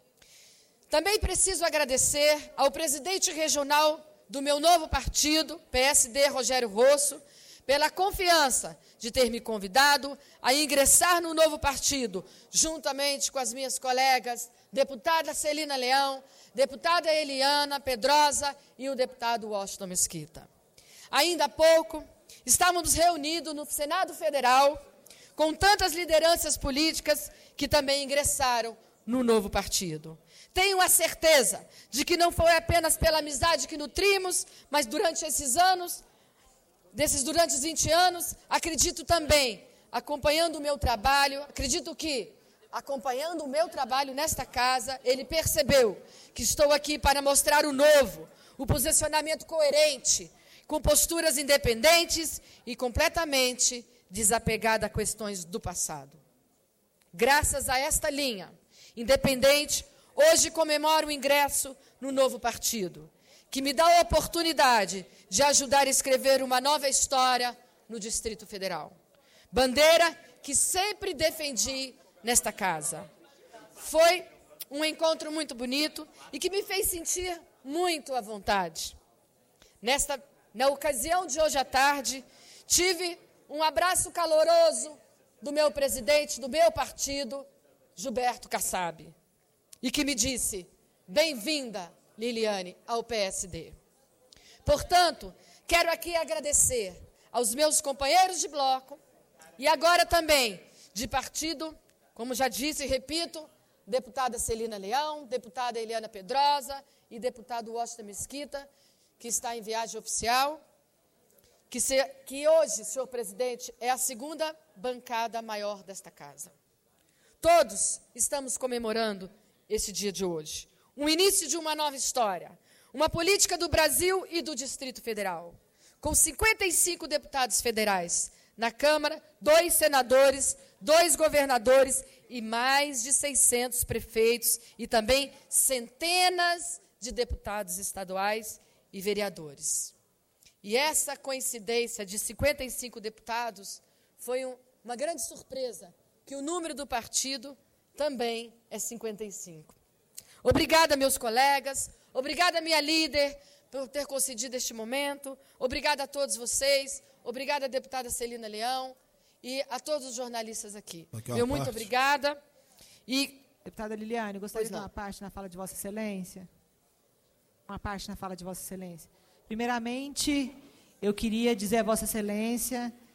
Também preciso agradecer ao presidente regional do meu novo partido, PSD, Rogério Rosso, pela confiança de ter me convidado a ingressar no novo partido, juntamente com as minhas colegas, deputada Celina Leão, deputada Eliana Pedrosa e o deputado Washington Mesquita. Ainda há pouco, estávamos reunidos no Senado Federal, com tantas lideranças políticas que também ingressaram no novo partido. Tenho a certeza de que não foi apenas pela amizade que nutrimos, mas durante esses anos, durante os 20 anos, acredito também, acompanhando o meu trabalho, acredito que, acompanhando o meu trabalho nesta casa, ele percebeu que estou aqui para mostrar o novo, o posicionamento coerente, com posturas independentes e completamente desapegada a questões do passado. Graças a esta linha independente, hoje comemoro o ingresso no novo partido, que me dá a oportunidade de ajudar a escrever uma nova história no Distrito Federal. Bandeira que sempre defendi nesta casa. Foi um encontro muito bonito e que me fez sentir muito à vontade. Na ocasião de hoje à tarde, tive um abraço caloroso do meu presidente, do meu partido, Gilberto Kassab, e que me disse: bem-vinda, Liliane, ao PSD. Portanto, quero aqui agradecer aos meus companheiros de bloco e agora também de partido, como já disse e repito, deputada Celina Leão, deputada Eliana Pedrosa e deputado Washington Mesquita, que está em viagem oficial, que hoje, senhor presidente, é a segunda bancada maior desta casa. Todos estamos comemorando esse dia de hoje. Um início de uma nova história, uma política do Brasil e do Distrito Federal, com 55 deputados federais na Câmara, 2 senadores, 2 governadores e mais de 600 prefeitos e também centenas de deputados estaduais e vereadores. E essa coincidência de 55 deputados foi uma grande surpresa, que o número do partido também é 55. Obrigada, meus colegas, obrigada, minha líder, por ter concedido este momento, obrigada a todos vocês, obrigada, deputada Celina Leão, e a todos os jornalistas aqui. Muito obrigada. Deputada Liliane, gostaria de dar uma parte na fala de Vossa Excelência. Uma parte na fala de Vossa Excelência. Primeiramente, eu queria dizer a Vossa Excelência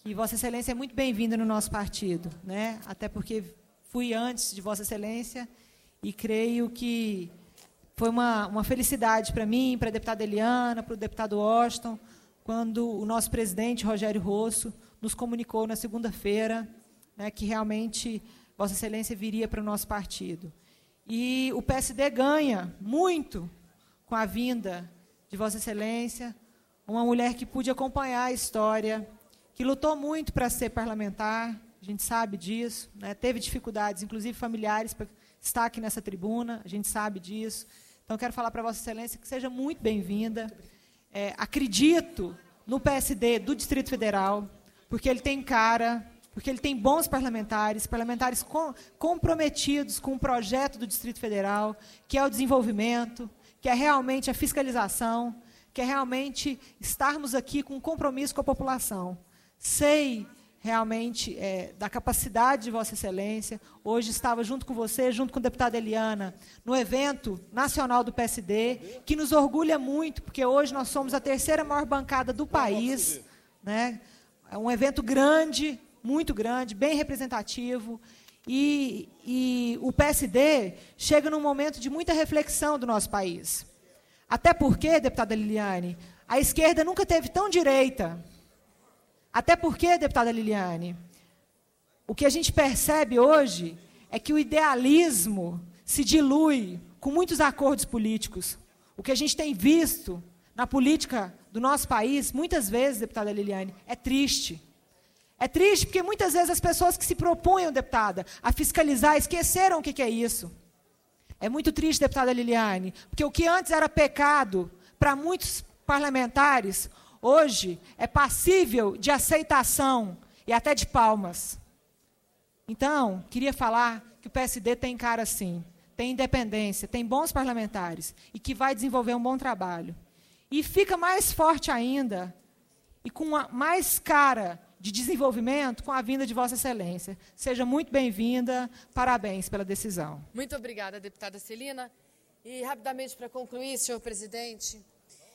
que Vossa Excelência é muito bem-vinda no nosso partido, né? Até porque fui antes de Vossa Excelência e creio que foi uma felicidade para mim, para a deputada Eliana, para o deputado Washington, quando o nosso presidente, Rogério Rosso, nos comunicou na segunda-feira, né, que realmente Vossa Excelência viria para o nosso partido. E o PSD ganha muito com a vinda de Vossa Excelência, uma mulher que pude acompanhar a história, que lutou muito para ser parlamentar, a gente sabe disso, né, teve dificuldades, inclusive familiares, para estar aqui nessa tribuna, a gente sabe disso. Então, quero falar para Vossa Excelência que seja muito bem-vinda. Acredito no PSD do Distrito Federal, porque ele tem cara, porque ele tem bons parlamentares, parlamentares comprometidos com o projeto do Distrito Federal, que é o desenvolvimento, que é realmente a fiscalização, que é realmente estarmos aqui com um compromisso com a população. Sei realmente da capacidade de Vossa Excelência. Hoje estava junto com você, junto com a deputada Eliana, no evento nacional do PSD, que nos orgulha muito, porque hoje nós somos a terceira maior bancada do país, né? É um evento grande, muito grande, bem representativo, e o PSD chega num momento de muita reflexão do nosso país. Até porque, deputada Liliane, a esquerda nunca teve tão direita. Até porque, deputada Liliane, o que a gente percebe hoje é que o idealismo se dilui com muitos acordos políticos. O que a gente tem visto na política do nosso país, muitas vezes, deputada Liliane, é triste. É triste porque muitas vezes as pessoas que se propunham, deputada, a fiscalizar, esqueceram o que é isso. É muito triste, deputada Liliane, porque o que antes era pecado para muitos parlamentares, hoje é passível de aceitação e até de palmas. Então, queria falar que o PSD tem cara sim, tem independência, tem bons parlamentares e que vai desenvolver um bom trabalho. E fica mais forte ainda e com mais cara de desenvolvimento com a vinda de Vossa Excelência. Seja muito bem-vinda, parabéns pela decisão. Muito obrigada, deputada Celina. E, rapidamente, para concluir, senhor presidente,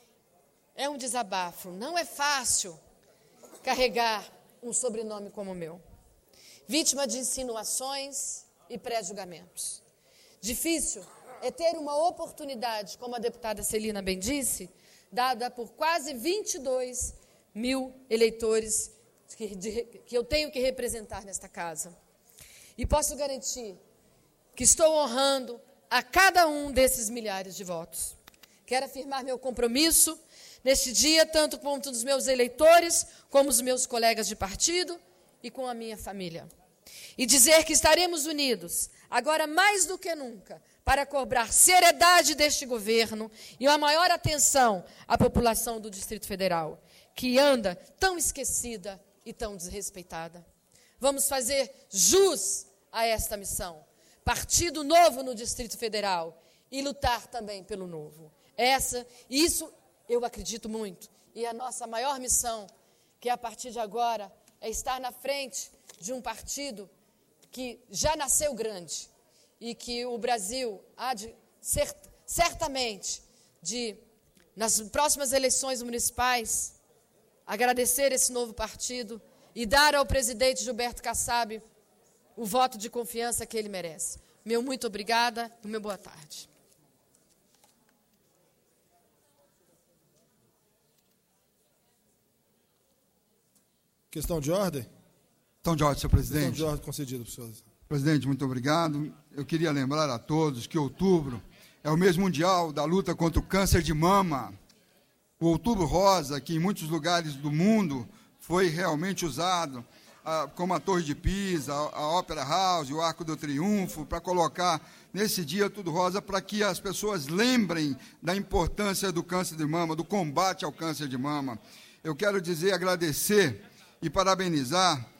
é um desabafo. Não é fácil carregar um sobrenome como o meu. Vítima de insinuações e pré-julgamentos. Difícil é ter uma oportunidade, como a deputada Celina bem disse, dada por quase 22 mil eleitores que eu tenho que representar nesta casa. E posso garantir que estou honrando a cada um desses milhares de votos. Quero afirmar meu compromisso neste dia, tanto com os meus eleitores, como os meus colegas de partido e com a minha família. E dizer que estaremos unidos, agora mais do que nunca, para cobrar seriedade deste governo e uma maior atenção à população do Distrito Federal, que anda tão esquecida e tão desrespeitada. Vamos fazer jus a esta missão. Partido novo no Distrito Federal e lutar também pelo novo. Isso eu acredito muito. E a nossa maior missão, que a partir de agora é estar na frente de um partido que já nasceu grande e que o Brasil há de ser, certamente, nas próximas eleições municipais, agradecer esse novo partido e dar ao presidente Gilberto Kassab o voto de confiança que ele merece. Meu muito obrigada e meu boa tarde. Questão de ordem? Questão de ordem, senhor presidente. Questão de ordem concedida, professor. Presidente, muito obrigado. Eu queria lembrar a todos que outubro é o mês mundial da luta contra o câncer de mama. O Outubro Rosa, que em muitos lugares do mundo foi realmente usado, como a Torre de Pisa, a Ópera House, o Arco do Triunfo, para colocar nesse dia tudo rosa, para que as pessoas lembrem da importância do câncer de mama, do combate ao câncer de mama. Eu quero dizer, agradecer e parabenizar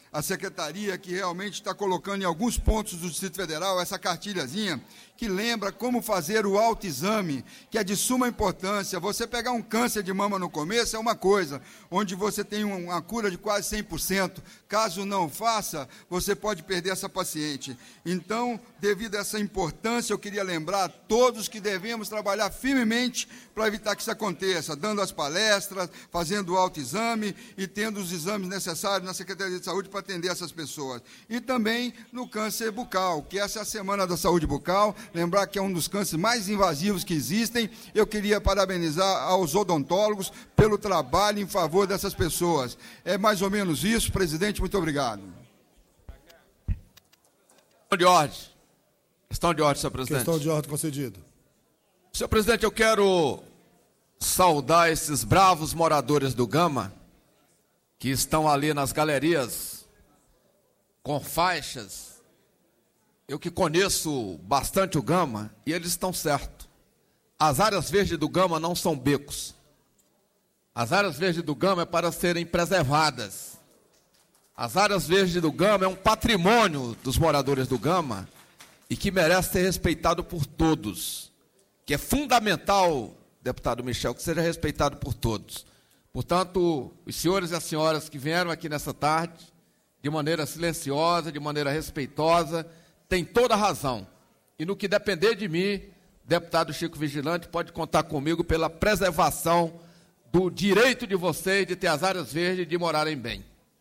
a secretaria que realmente está colocando em alguns pontos do Distrito Federal essa cartilhazinha que lembra como fazer o autoexame, que é de suma importância. Você pegar um câncer de mama no começo é uma coisa, onde você tem uma cura de quase 100%. Caso não faça, você pode perder essa paciente. Então, devido a essa importância, eu queria lembrar a todos que devemos trabalhar firmemente para evitar que isso aconteça, dando as palestras, fazendo o autoexame e tendo os exames necessários na Secretaria de Saúde para atender essas pessoas. E também no câncer bucal, que essa é a Semana da Saúde Bucal, lembrar que é um dos cânceres mais invasivos que existem. Eu queria parabenizar aos odontólogos pelo trabalho em favor dessas pessoas. É mais ou menos isso, presidente, muito obrigado. Questão de ordem. Questão de ordem, senhor presidente. Questão de ordem concedida. Senhor presidente, eu quero saudar esses bravos moradores do Gama, que estão ali nas galerias, com faixas. Eu que conheço bastante o Gama, e eles estão certos. As áreas verdes do Gama não são becos. As áreas verdes do Gama é para serem preservadas. As áreas verdes do Gama é um patrimônio dos moradores do Gama e que merece ser respeitado por todos. Que é fundamental, deputado Michel, que seja respeitado por todos. Portanto, os senhores e as senhoras que vieram aqui nessa tarde, de maneira silenciosa, de maneira respeitosa, tem toda a razão. E no que depender de mim, deputado Chico Vigilante, pode contar comigo pela preservação do direito de vocês de ter as áreas verdes e de morarem bem.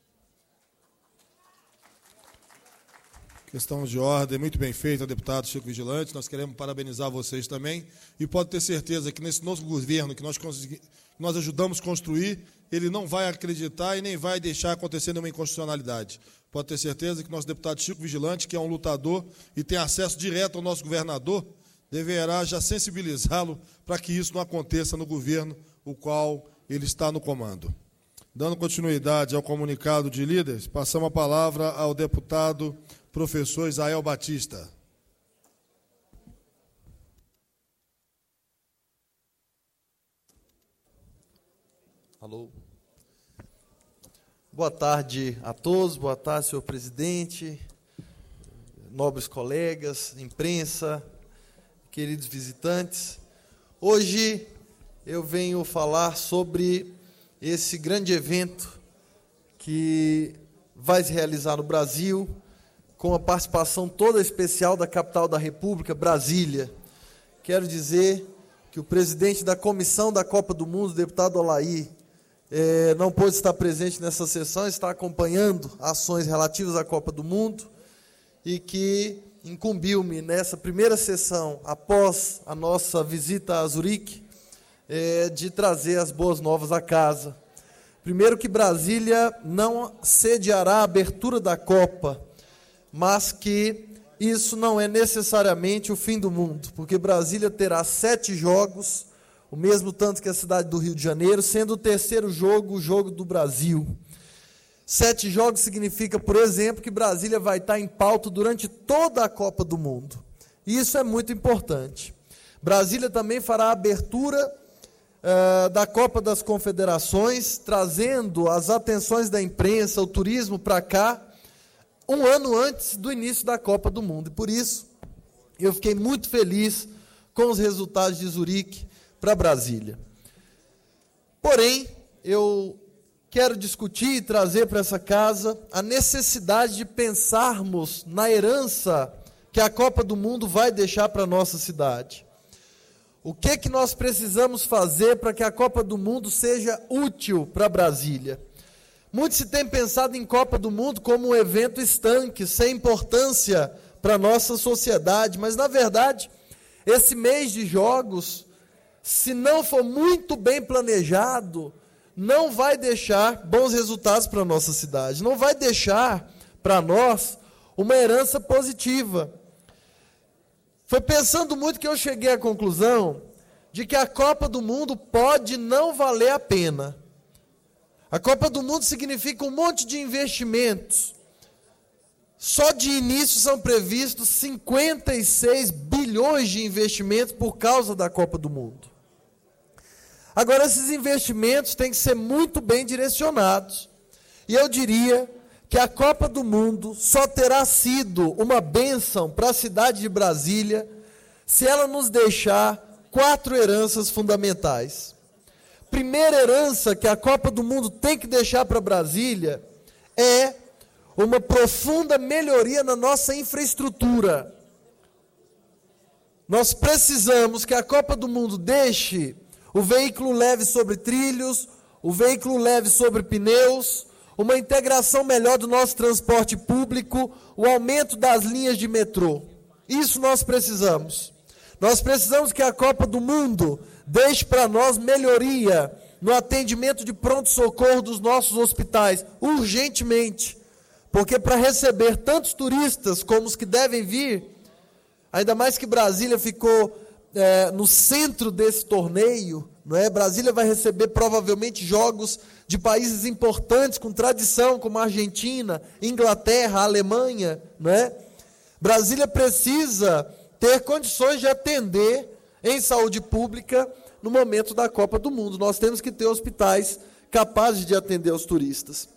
Questão de ordem, muito bem feita, deputado Chico Vigilante. Nós queremos parabenizar vocês também. E pode ter certeza que nesse nosso governo que nós ajudamos a construir, ele não vai acreditar e nem vai deixar acontecer nenhuma inconstitucionalidade. Pode ter certeza que nosso deputado Chico Vigilante, que é um lutador e tem acesso direto ao nosso governador, deverá já sensibilizá-lo para que isso não aconteça no governo o qual ele está no comando. Dando continuidade ao comunicado de líderes, passamos a palavra ao deputado professor Israel Batista. Alô. Boa tarde a todos, boa tarde, senhor presidente, nobres colegas, imprensa, queridos visitantes. Hoje eu venho falar sobre esse grande evento que vai se realizar no Brasil, com a participação toda especial da capital da República, Brasília. Quero dizer que o presidente da comissão da Copa do Mundo, o deputado Olaí, não pôde estar presente nessa sessão, está acompanhando ações relativas à Copa do Mundo e que incumbiu-me nessa primeira sessão, após a nossa visita a Zurique, de trazer as boas novas à casa. Primeiro, que Brasília não sediará a abertura da Copa, mas que isso não é necessariamente o fim do mundo, porque Brasília terá 7 jogos, o mesmo tanto que a cidade do Rio de Janeiro, sendo o terceiro jogo o jogo do Brasil. 7 jogos significa, por exemplo, que Brasília vai estar em pauta durante toda a Copa do Mundo. E isso é muito importante. Brasília também fará a abertura da Copa das Confederações, trazendo as atenções da imprensa, o turismo para cá, um ano antes do início da Copa do Mundo. E por isso, eu fiquei muito feliz com os resultados de Zurique para Brasília. Porém, eu quero discutir e trazer para essa casa a necessidade de pensarmos na herança que a Copa do Mundo vai deixar para a nossa cidade. O que nós precisamos fazer para que a Copa do Mundo seja útil para Brasília? Muito se tem pensado em Copa do Mundo como um evento estanque, sem importância para a nossa sociedade, mas, na verdade, esse mês de jogos, se não for muito bem planejado, não vai deixar bons resultados para a nossa cidade, não vai deixar para nós uma herança positiva. Foi pensando muito que eu cheguei à conclusão de que a Copa do Mundo pode não valer a pena. A Copa do Mundo significa um monte de investimentos. Só de início são previstos 56 bilhões de investimentos por causa da Copa do Mundo. Agora, esses investimentos têm que ser muito bem direcionados. E eu diria que a Copa do Mundo só terá sido uma bênção para a cidade de Brasília se ela nos deixar 4 heranças fundamentais. Primeira herança que a Copa do Mundo tem que deixar para Brasília é uma profunda melhoria na nossa infraestrutura. Nós precisamos que a Copa do Mundo deixe o veículo leve sobre trilhos, o veículo leve sobre pneus, uma integração melhor do nosso transporte público, o aumento das linhas de metrô. Isso nós precisamos. Nós precisamos que a Copa do Mundo deixe para nós melhoria no atendimento de pronto-socorro dos nossos hospitais, urgentemente. Porque para receber tantos turistas como os que devem vir, ainda mais que Brasília ficou no centro desse torneio, não é? Brasília vai receber provavelmente jogos de países importantes, com tradição, como a Argentina, Inglaterra, Alemanha, não é? Brasília precisa ter condições de atender em saúde pública no momento da Copa do Mundo. Nós temos que ter hospitais capazes de atender os turistas.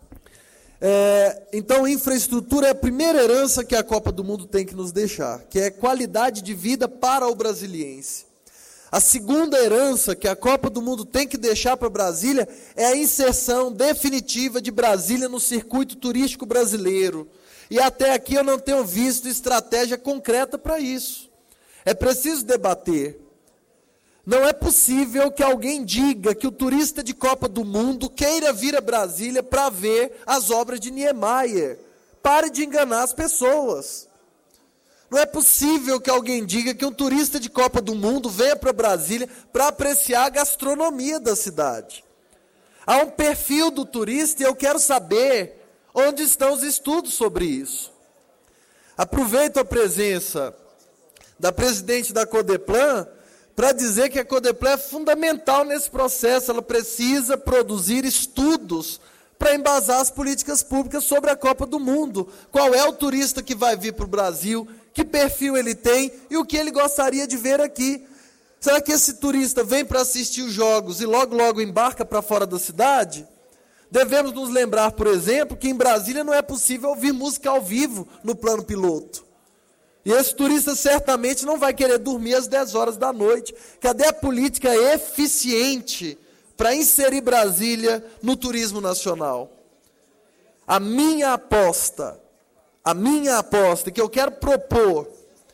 Então, infraestrutura é a primeira herança que a Copa do Mundo tem que nos deixar, que é qualidade de vida para o brasiliense. A segunda herança que a Copa do Mundo tem que deixar para Brasília é a inserção definitiva de Brasília no circuito turístico brasileiro. E até aqui eu não tenho visto estratégia concreta para isso. É preciso debater. Não é possível que alguém diga que o turista de Copa do Mundo queira vir a Brasília para ver as obras de Niemeyer. Pare de enganar as pessoas. Não é possível que alguém diga que um turista de Copa do Mundo venha para Brasília para apreciar a gastronomia da cidade. Há um perfil do turista e eu quero saber onde estão os estudos sobre isso. Aproveito a presença da presidente da Codeplan para dizer que a Codeplan é fundamental nesse processo. Ela precisa produzir estudos para embasar as políticas públicas sobre a Copa do Mundo. Qual é o turista que vai vir para o Brasil? Que perfil ele tem e o que ele gostaria de ver aqui. Será que esse turista vem para assistir os jogos e logo embarca para fora da cidade? Devemos nos lembrar, por exemplo, que em Brasília não é possível ouvir música ao vivo no plano piloto. E esse turista certamente não vai querer dormir às 10 horas da noite. Cadê a política eficiente para inserir Brasília no turismo nacional? A minha aposta que eu quero propor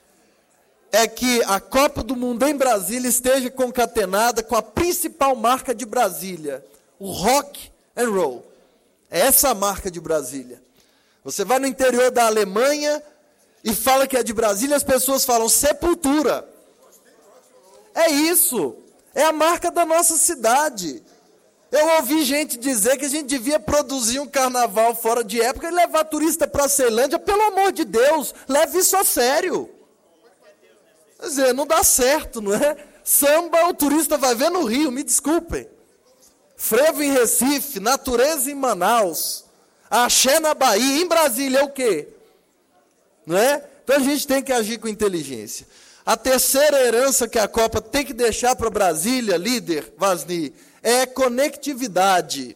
é que a Copa do Mundo em Brasília esteja concatenada com a principal marca de Brasília, o rock and roll. É essa a marca de Brasília. Você vai no interior da Alemanha e fala que é de Brasília, as pessoas falam Sepultura. É isso, é a marca da nossa cidade. Eu ouvi gente dizer que a gente devia produzir um carnaval fora de época e levar turista para a Ceilândia. Pelo amor de Deus, leve isso a sério. Quer dizer, não dá certo, não é? Samba o turista vai ver no Rio, me desculpem. Frevo em Recife, natureza em Manaus, axé na Bahia, em Brasília é o quê? Não é? Então a gente tem que agir com inteligência. A terceira herança que a Copa tem que deixar para Brasília, líder Vasni, é conectividade.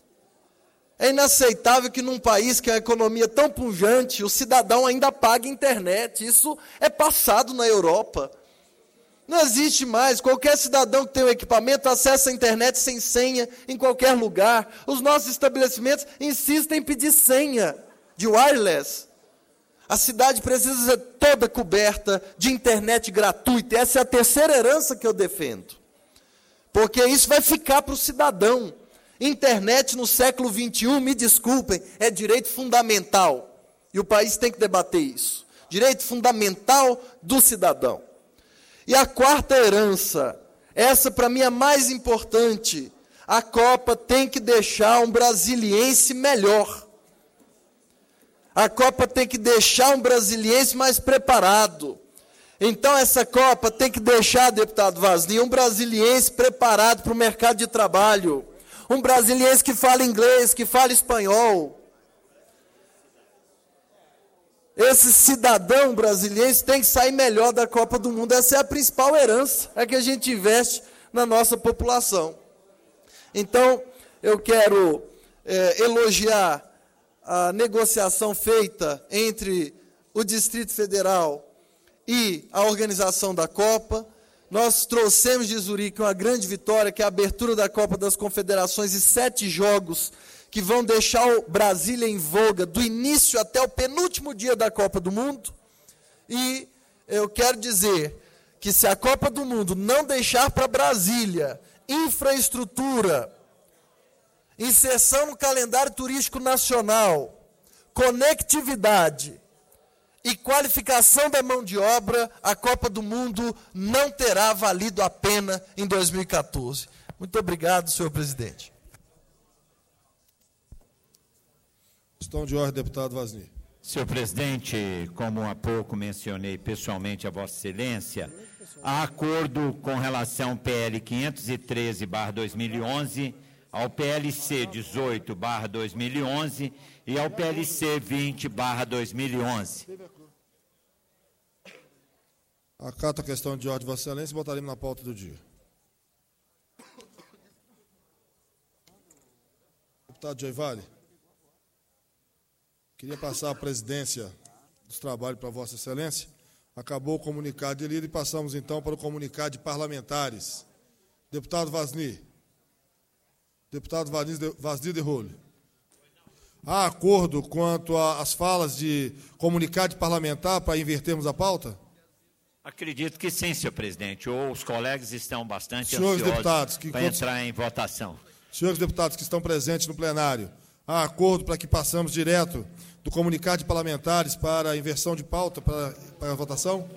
É inaceitável que num país que a economia é tão pujante, o cidadão ainda pague internet. Isso é passado na Europa. Não existe mais. Qualquer cidadão que tem um equipamento acessa a internet sem senha em qualquer lugar. Os nossos estabelecimentos insistem em pedir senha de wireless. A cidade precisa ser toda coberta de internet gratuita. Essa é a terceira herança que eu defendo. Porque isso vai ficar para o cidadão. Internet no século XXI, me desculpem, é direito fundamental. E o país tem que debater isso. Direito fundamental do cidadão. E a quarta herança, essa para mim é a mais importante. A Copa tem que deixar um brasiliense melhor. A Copa tem que deixar um brasiliense mais preparado. Então essa Copa tem que deixar, deputado Vasni, um brasiliense preparado para o mercado de trabalho. Um brasiliense que fala inglês, que fala espanhol. Esse cidadão brasiliense tem que sair melhor da Copa do Mundo. Essa é a principal herança, é que a gente investe na nossa população. Então, eu quero elogiar a negociação feita entre o Distrito Federal e a organização da Copa. Nós trouxemos de Zurique uma grande vitória, que é a abertura da Copa das Confederações e 7 jogos que vão deixar o Brasília em voga do início até o penúltimo dia da Copa do Mundo. E eu quero dizer que se a Copa do Mundo não deixar para Brasília infraestrutura, inserção no calendário turístico nacional, conectividade e qualificação da mão de obra, a Copa do Mundo não terá valido a pena em 2014. Muito obrigado, senhor presidente. Questão de ordem, deputado Wasni. Senhor presidente, como há pouco mencionei pessoalmente a Vossa Excelência, há acordo com relação ao PL 513/2011, ao PLC 18/2011 e ao PLC 20/2011. Acato a questão de ordem de Vossa Excelência e botaremos na pauta do dia. Deputado Joivale, queria passar a presidência dos trabalhos para Vossa Excelência. Acabou o comunicado de líder e passamos então para o comunicado de parlamentares. Deputado Wasni. Deputado Wasni de Rolo. Há acordo quanto às falas de comunicado de parlamentar para invertermos a pauta? Acredito que sim, senhor presidente. Ou os colegas estão bastante Senhores deputados, ansiosos para entrar em votação. Senhores deputados que estão presentes no plenário, há acordo para que passamos direto do comunicado de parlamentares para a inversão de pauta para a votação?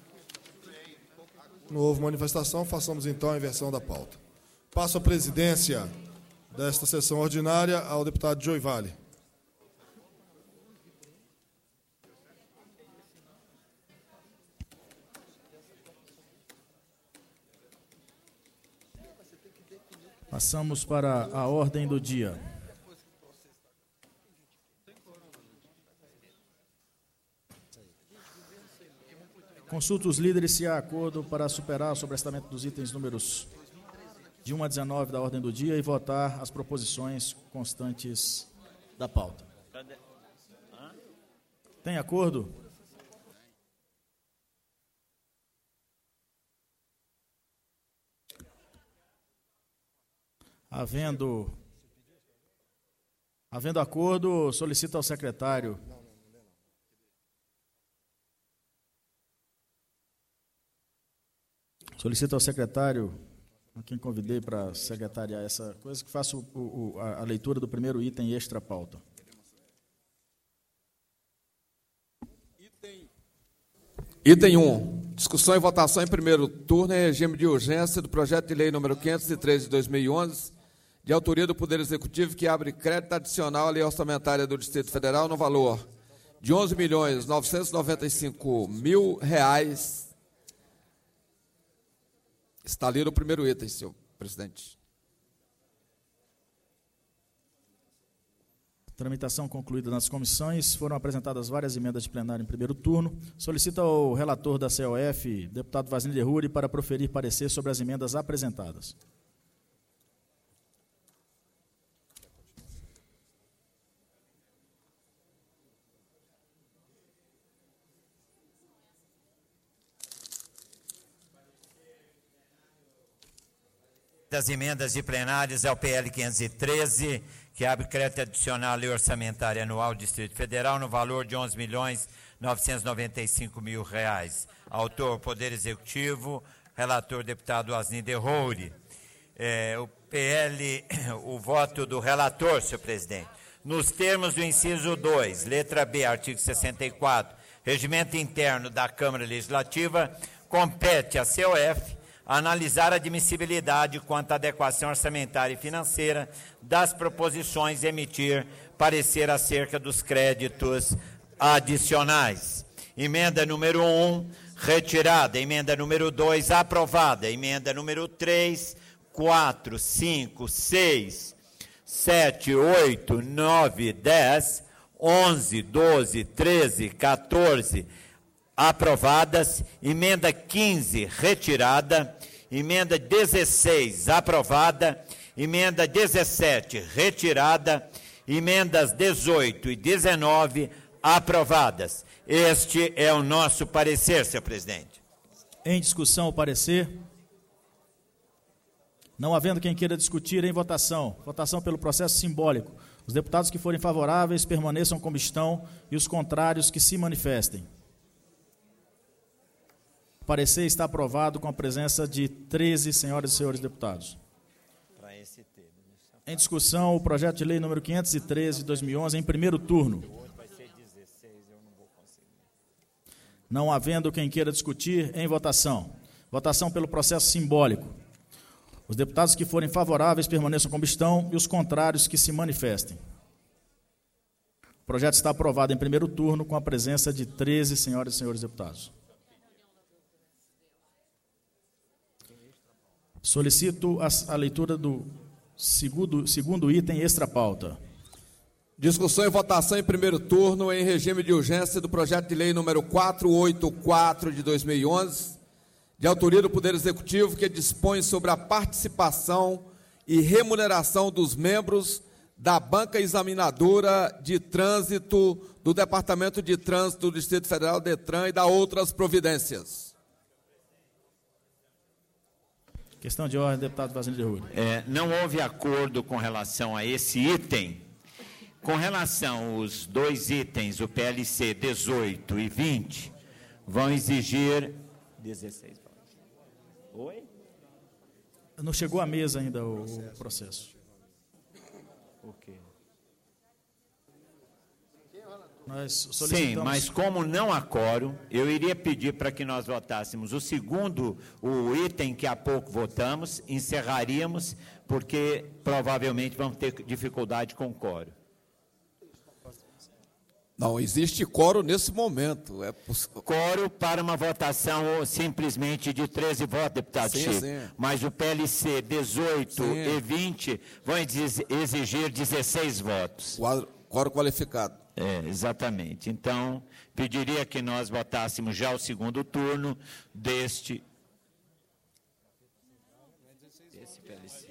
Não houve manifestação, façamos então a inversão da pauta. Passo a presidência desta sessão ordinária ao deputado Joivale. Passamos para a ordem do dia. Consulta os líderes se há acordo para superar o sobrestamento dos itens números de 1 a 19 da ordem do dia e votar as proposições constantes da pauta. Tem acordo? Havendo acordo, solicito ao secretário a quem convidei para secretariar essa coisa, que faça a leitura do primeiro item extra pauta. Item 1. Discussão e votação em primeiro turno em regime de urgência do projeto de lei número 503 de 2011, de autoria do Poder Executivo, que abre crédito adicional à lei orçamentária do Distrito Federal no valor de R$ 11.995.000. Está lido o primeiro item, senhor presidente. Tramitação concluída nas comissões. Foram apresentadas várias emendas de plenário em primeiro turno. Solicito ao relator da COF, deputado Wasni de Ruri, para proferir parecer sobre as emendas apresentadas. Das emendas de plenários ao PL 513, que abre crédito adicional à lei orçamentária anual do Distrito Federal no valor de R$ 11.995.000. Autor, Poder Executivo, relator, deputado Wasni de Ruri. O voto do relator, senhor presidente. Nos termos do inciso 2, letra B, artigo 64, regimento interno da Câmara Legislativa, compete à COF analisar a admissibilidade quanto à adequação orçamentária e financeira das proposições e emitir parecer acerca dos créditos adicionais. Emenda número 1, retirada. Emenda número 2, aprovada. Emenda número 3, 4, 5, 6, 7, 8, 9, 10, 11, 12, 13, 14, aprovadas. Emenda 15, retirada. Emenda 16, aprovada. Emenda 17, retirada. Emendas 18 e 19 aprovadas. Este é o nosso parecer, senhor presidente. Em discussão, o parecer. Não havendo quem queira discutir, em votação. Votação pelo processo simbólico. Os deputados que forem favoráveis permaneçam como estão e os contrários que se manifestem. O parecer está aprovado com a presença de 13 senhoras e senhores deputados. Em discussão, o projeto de lei número 513 de 2011, em primeiro turno. Não havendo quem queira discutir, em votação. Votação pelo processo simbólico. Os deputados que forem favoráveis permaneçam como estão e os contrários que se manifestem. O projeto está aprovado em primeiro turno com a presença de 13 senhoras e senhores deputados. Solicito a leitura do segundo item extra-pauta. Discussão e votação em primeiro turno em regime de urgência do projeto de lei número 484 de 2011, de autoria do Poder Executivo, que dispõe sobre a participação e remuneração dos membros da banca examinadora de trânsito do Departamento de Trânsito do Distrito Federal, DETRAN, e da outras providências. Questão de ordem, deputado Wazmir Rui. Não houve acordo com relação a esse item. Com relação aos dois itens, o PLC 18 e 20, vão exigir 16. Oi? Não chegou à mesa ainda o processo. O quê? Nós solicitamos... Sim, mas como não há quórum, eu iria pedir para que nós votássemos o item que há pouco votamos, encerraríamos, porque provavelmente vamos ter dificuldade com o quórum. Não existe quórum nesse momento. Quórum para uma votação simplesmente de 13 votos, deputado Chico. Mas o PLC 18 e 20 vão exigir 16 votos. Quórum qualificado. Exatamente. Então, pediria que nós votássemos já o segundo turno deste... Esse PLC.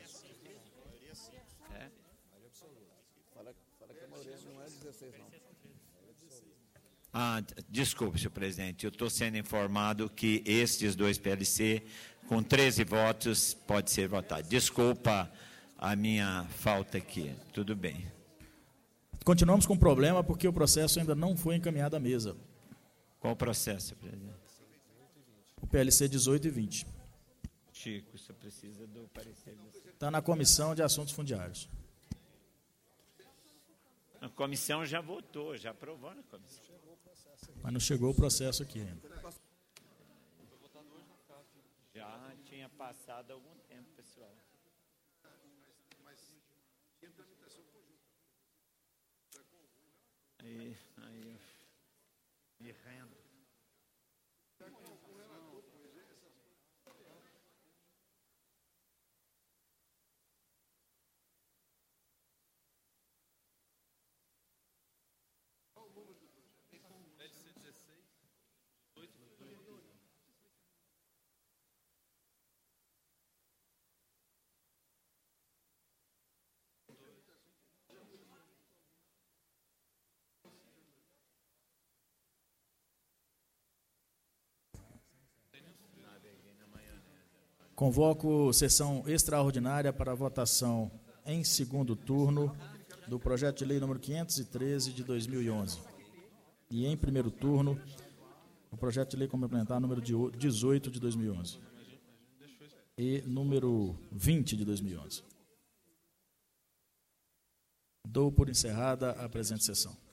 Desculpe, senhor presidente, eu estou sendo informado que estes dois PLC, com 13 votos, pode ser votado. Desculpa a minha falta aqui. Tudo bem. Continuamos com problema porque o processo ainda não foi encaminhado à mesa. Qual o processo, senhor presidente? O PLC 18 e 20. Chico, o senhor precisa do parecer. Está na Comissão de Assuntos Fundiários. A comissão já votou, já aprovou na comissão. Mas não chegou o processo aqui ainda. Já tinha passado algum tempo, pessoal. Aí eu me rendo. Convoco sessão extraordinária para votação em segundo turno do projeto de lei número 513 de 2011. E em primeiro turno, o projeto de lei complementar número 18 de 2011. E número 20 de 2011. Dou por encerrada a presente sessão.